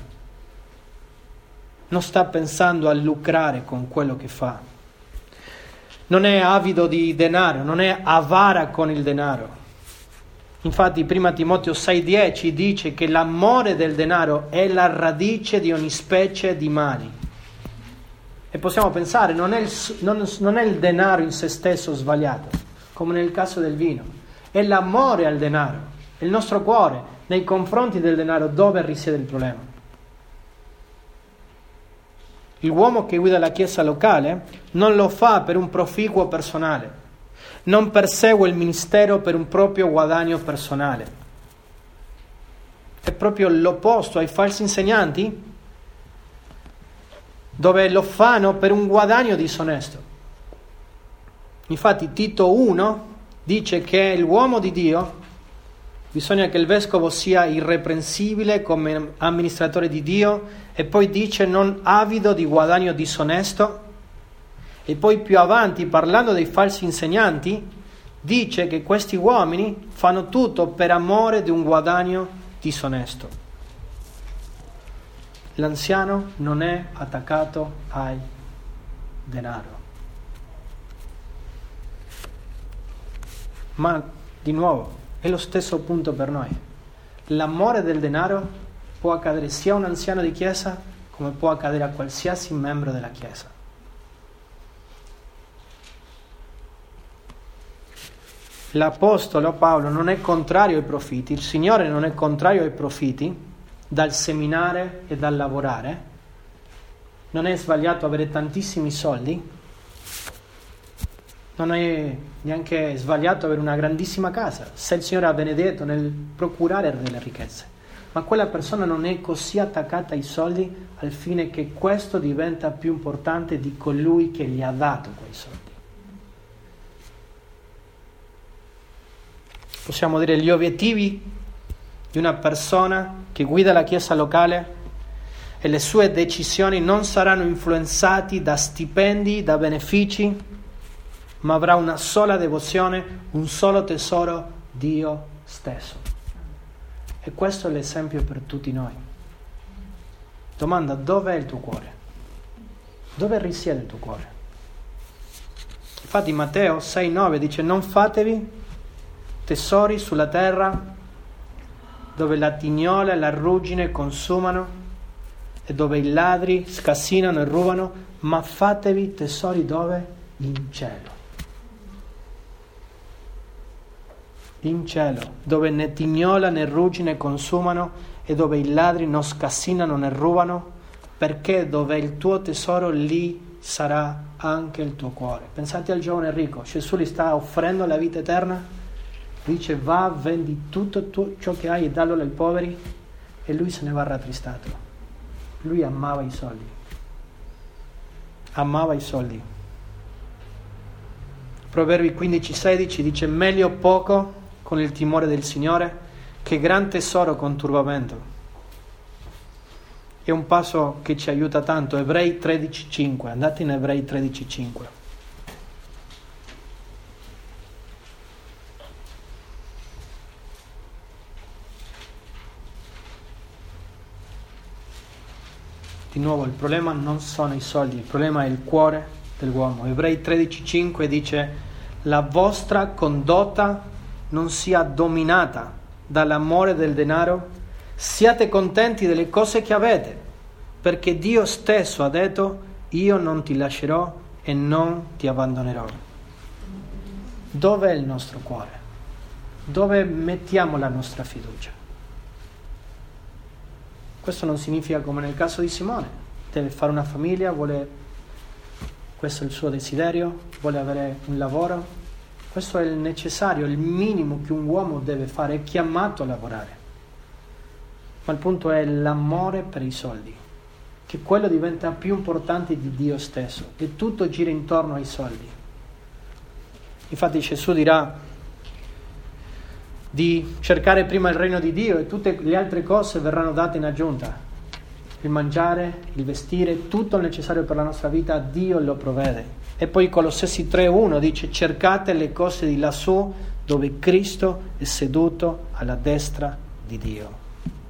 Non sta pensando a lucrare con quello che fa. Non è avido di denaro, non è avara con il denaro. Infatti prima Timoteo sei dieci dice che l'amore del denaro è la radice di ogni specie di mali. E possiamo pensare, non è il, non, non è il denaro in se stesso sbagliato, come nel caso del vino. È l'amore al denaro, è il nostro cuore nei confronti del denaro dove risiede il problema. L'uomo che guida la chiesa locale non lo fa per un proficuo personale, non persegue il ministero per un proprio guadagno personale. È proprio l'opposto ai falsi insegnanti, dove lo fanno per un guadagno disonesto. Infatti Tito uno dice che l'uomo di Dio bisogna che il vescovo sia irreprensibile come amministratore di Dio, e poi dice non avido di guadagno disonesto, e poi più avanti, parlando dei falsi insegnanti, dice che questi uomini fanno tutto per amore di un guadagno disonesto. L'anziano non è attaccato al denaro. Ma di nuovo è lo stesso punto per noi. L'amore del denaro può accadere sia a un anziano di chiesa come può accadere a qualsiasi membro della chiesa. L'apostolo Paolo non è contrario ai profitti, il Signore non è contrario ai profitti dal seminare e dal lavorare. Non è sbagliato avere tantissimi soldi, non è neanche sbagliato avere una grandissima casa, se il Signore ha benedetto nel procurare delle ricchezze. Ma quella persona non è così attaccata ai soldi al fine che questo diventa più importante di colui che gli ha dato quei soldi. Possiamo dire gli obiettivi di una persona che guida la chiesa locale e le sue decisioni non saranno influenzati da stipendi, da benefici, ma avrà una sola devozione, un solo tesoro, Dio stesso. E questo è l'esempio per tutti noi. Domanda, dov'è il tuo cuore? Dove risiede il tuo cuore? Infatti Matteo sei nove dice non fatevi tesori sulla terra dove la tignola e la ruggine consumano e dove i ladri scassinano e rubano, ma fatevi tesori dove? In cielo. In cielo, dove né tignola né ruggine consumano e dove i ladri non scassinano né rubano, perché dove è il tuo tesoro lì sarà anche il tuo cuore. Pensate al giovane ricco, Gesù gli sta offrendo la vita eterna, dice va, vendi tutto tu, ciò che hai e dallo ai poveri, e lui se ne va rattristato. Lui amava i soldi, amava i soldi. Proverbi quindici sedici dice meglio poco con il timore del Signore che gran tesoro con turbamento. È un passo che ci aiuta tanto. Ebrei tredici cinque, andate in Ebrei tredici cinque. Di nuovo, il problema non sono i soldi, il problema è il cuore dell'uomo. Ebrei tredici cinque dice la vostra condotta non sia dominata dall'amore del denaro, siate contenti delle cose che avete, perché Dio stesso ha detto io non ti lascerò e non ti abbandonerò. Dov'è il nostro cuore? Dove mettiamo la nostra fiducia? Questo non significa come nel caso di Simone, deve fare una famiglia, vuole, questo è il suo desiderio, vuole avere un lavoro. Questo è il necessario, il minimo che un uomo deve fare, è chiamato a lavorare. Ma il punto è l'amore per i soldi, che quello diventa più importante di Dio stesso, e tutto gira intorno ai soldi. Infatti Gesù dirà di cercare prima il regno di Dio e tutte le altre cose verranno date in aggiunta. Il mangiare, il vestire, tutto il necessario per la nostra vita, Dio lo provvede. E poi Colossesi tre uno dice cercate le cose di lassù dove Cristo è seduto alla destra di Dio.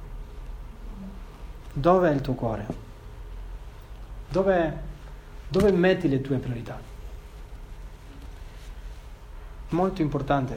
Dove è il tuo cuore? Dove, dove metti le tue priorità? Molto importante.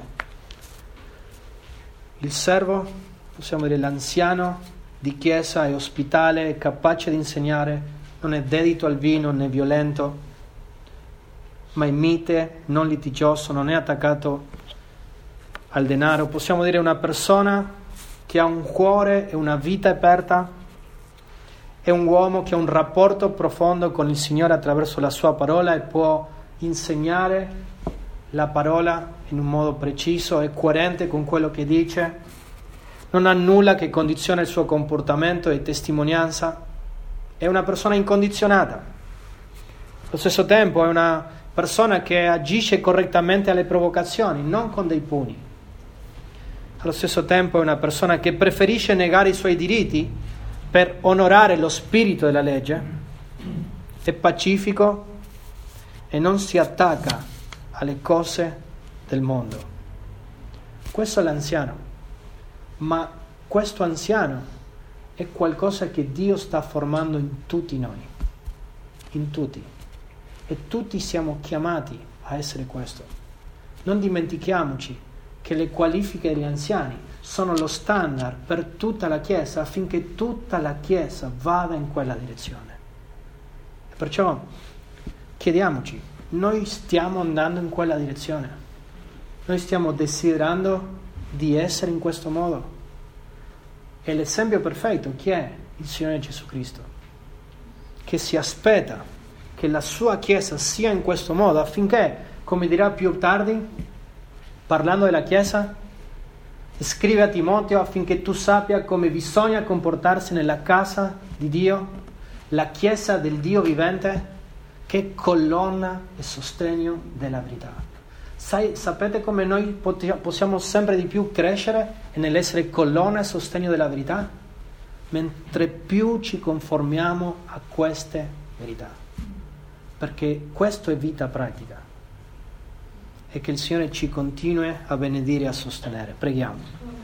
Il servo, possiamo dire l'anziano di chiesa, è ospitale, è capace di insegnare, non è dedito al vino né violento, ma è mite, non litigioso, non è attaccato al denaro. Possiamo dire una persona che ha un cuore e una vita aperta, è un uomo che ha un rapporto profondo con il Signore attraverso la sua parola e può insegnare la parola in un modo preciso, è coerente con quello che dice, non ha nulla che condiziona il suo comportamento e testimonianza, è una persona incondizionata. Allo stesso tempo è una persona che agisce correttamente alle provocazioni, non con dei pugni. Allo stesso tempo è una persona che preferisce negare i suoi diritti per onorare lo spirito della legge, è pacifico e non si attacca alle cose del mondo. Questo è l'anziano, ma questo anziano è qualcosa che Dio sta formando in tutti noi, in tutti, e tutti siamo chiamati a essere questo. Non dimentichiamoci che le qualifiche degli anziani sono lo standard per tutta la Chiesa affinché tutta la Chiesa vada in quella direzione. E perciò chiediamoci, noi stiamo andando in quella direzione? Noi stiamo desiderando di essere in questo modo? E l'esempio perfetto chi è? Il Signore Gesù Cristo, che si aspetta che la sua Chiesa sia in questo modo affinché, come dirà più tardi, parlando della Chiesa, scrive a Timoteo affinché tu sappia come bisogna comportarsi nella casa di Dio, la Chiesa del Dio vivente, che è colonna e sostegno della verità. Sai, sapete come noi possiamo sempre di più crescere nell'essere colonna e sostegno della verità? Mentre più ci conformiamo a queste verità. Perché questo è vita pratica. E che il Signore ci continui a benedire e a sostenere. Preghiamo.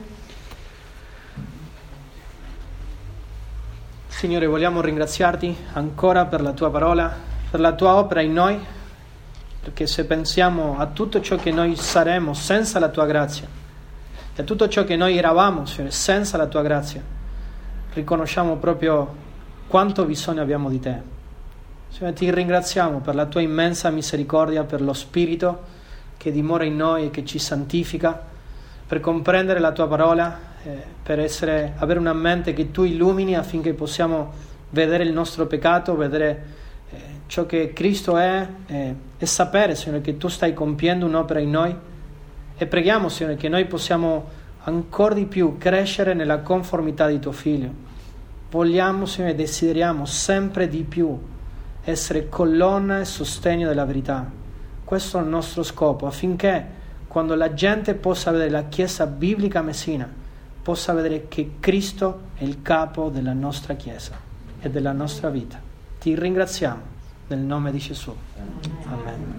Signore, vogliamo ringraziarti ancora per la tua parola, per la tua opera in noi, perché se pensiamo a tutto ciò che noi saremo senza la tua grazia, e a tutto ciò che noi eravamo, Signore, senza la tua grazia, riconosciamo proprio quanto bisogno abbiamo di te. Signore, ti ringraziamo per la tua immensa misericordia, per lo Spirito che dimora in noi e che ci santifica, per comprendere la tua parola, eh, per essere, avere una mente che tu illumini affinché possiamo vedere il nostro peccato, vedere eh, ciò che Cristo è eh, e sapere, Signore, che tu stai compiendo un'opera in noi. E preghiamo, Signore, che noi possiamo ancora di più crescere nella conformità di tuo Figlio. Vogliamo, Signore, desideriamo sempre di più essere colonna e sostegno della verità. Questo è il nostro scopo, affinché quando la gente possa vedere la Chiesa biblica messina, possa vedere che Cristo è il capo della nostra Chiesa e della nostra vita. Ti ringraziamo nel nome di Gesù. Amen.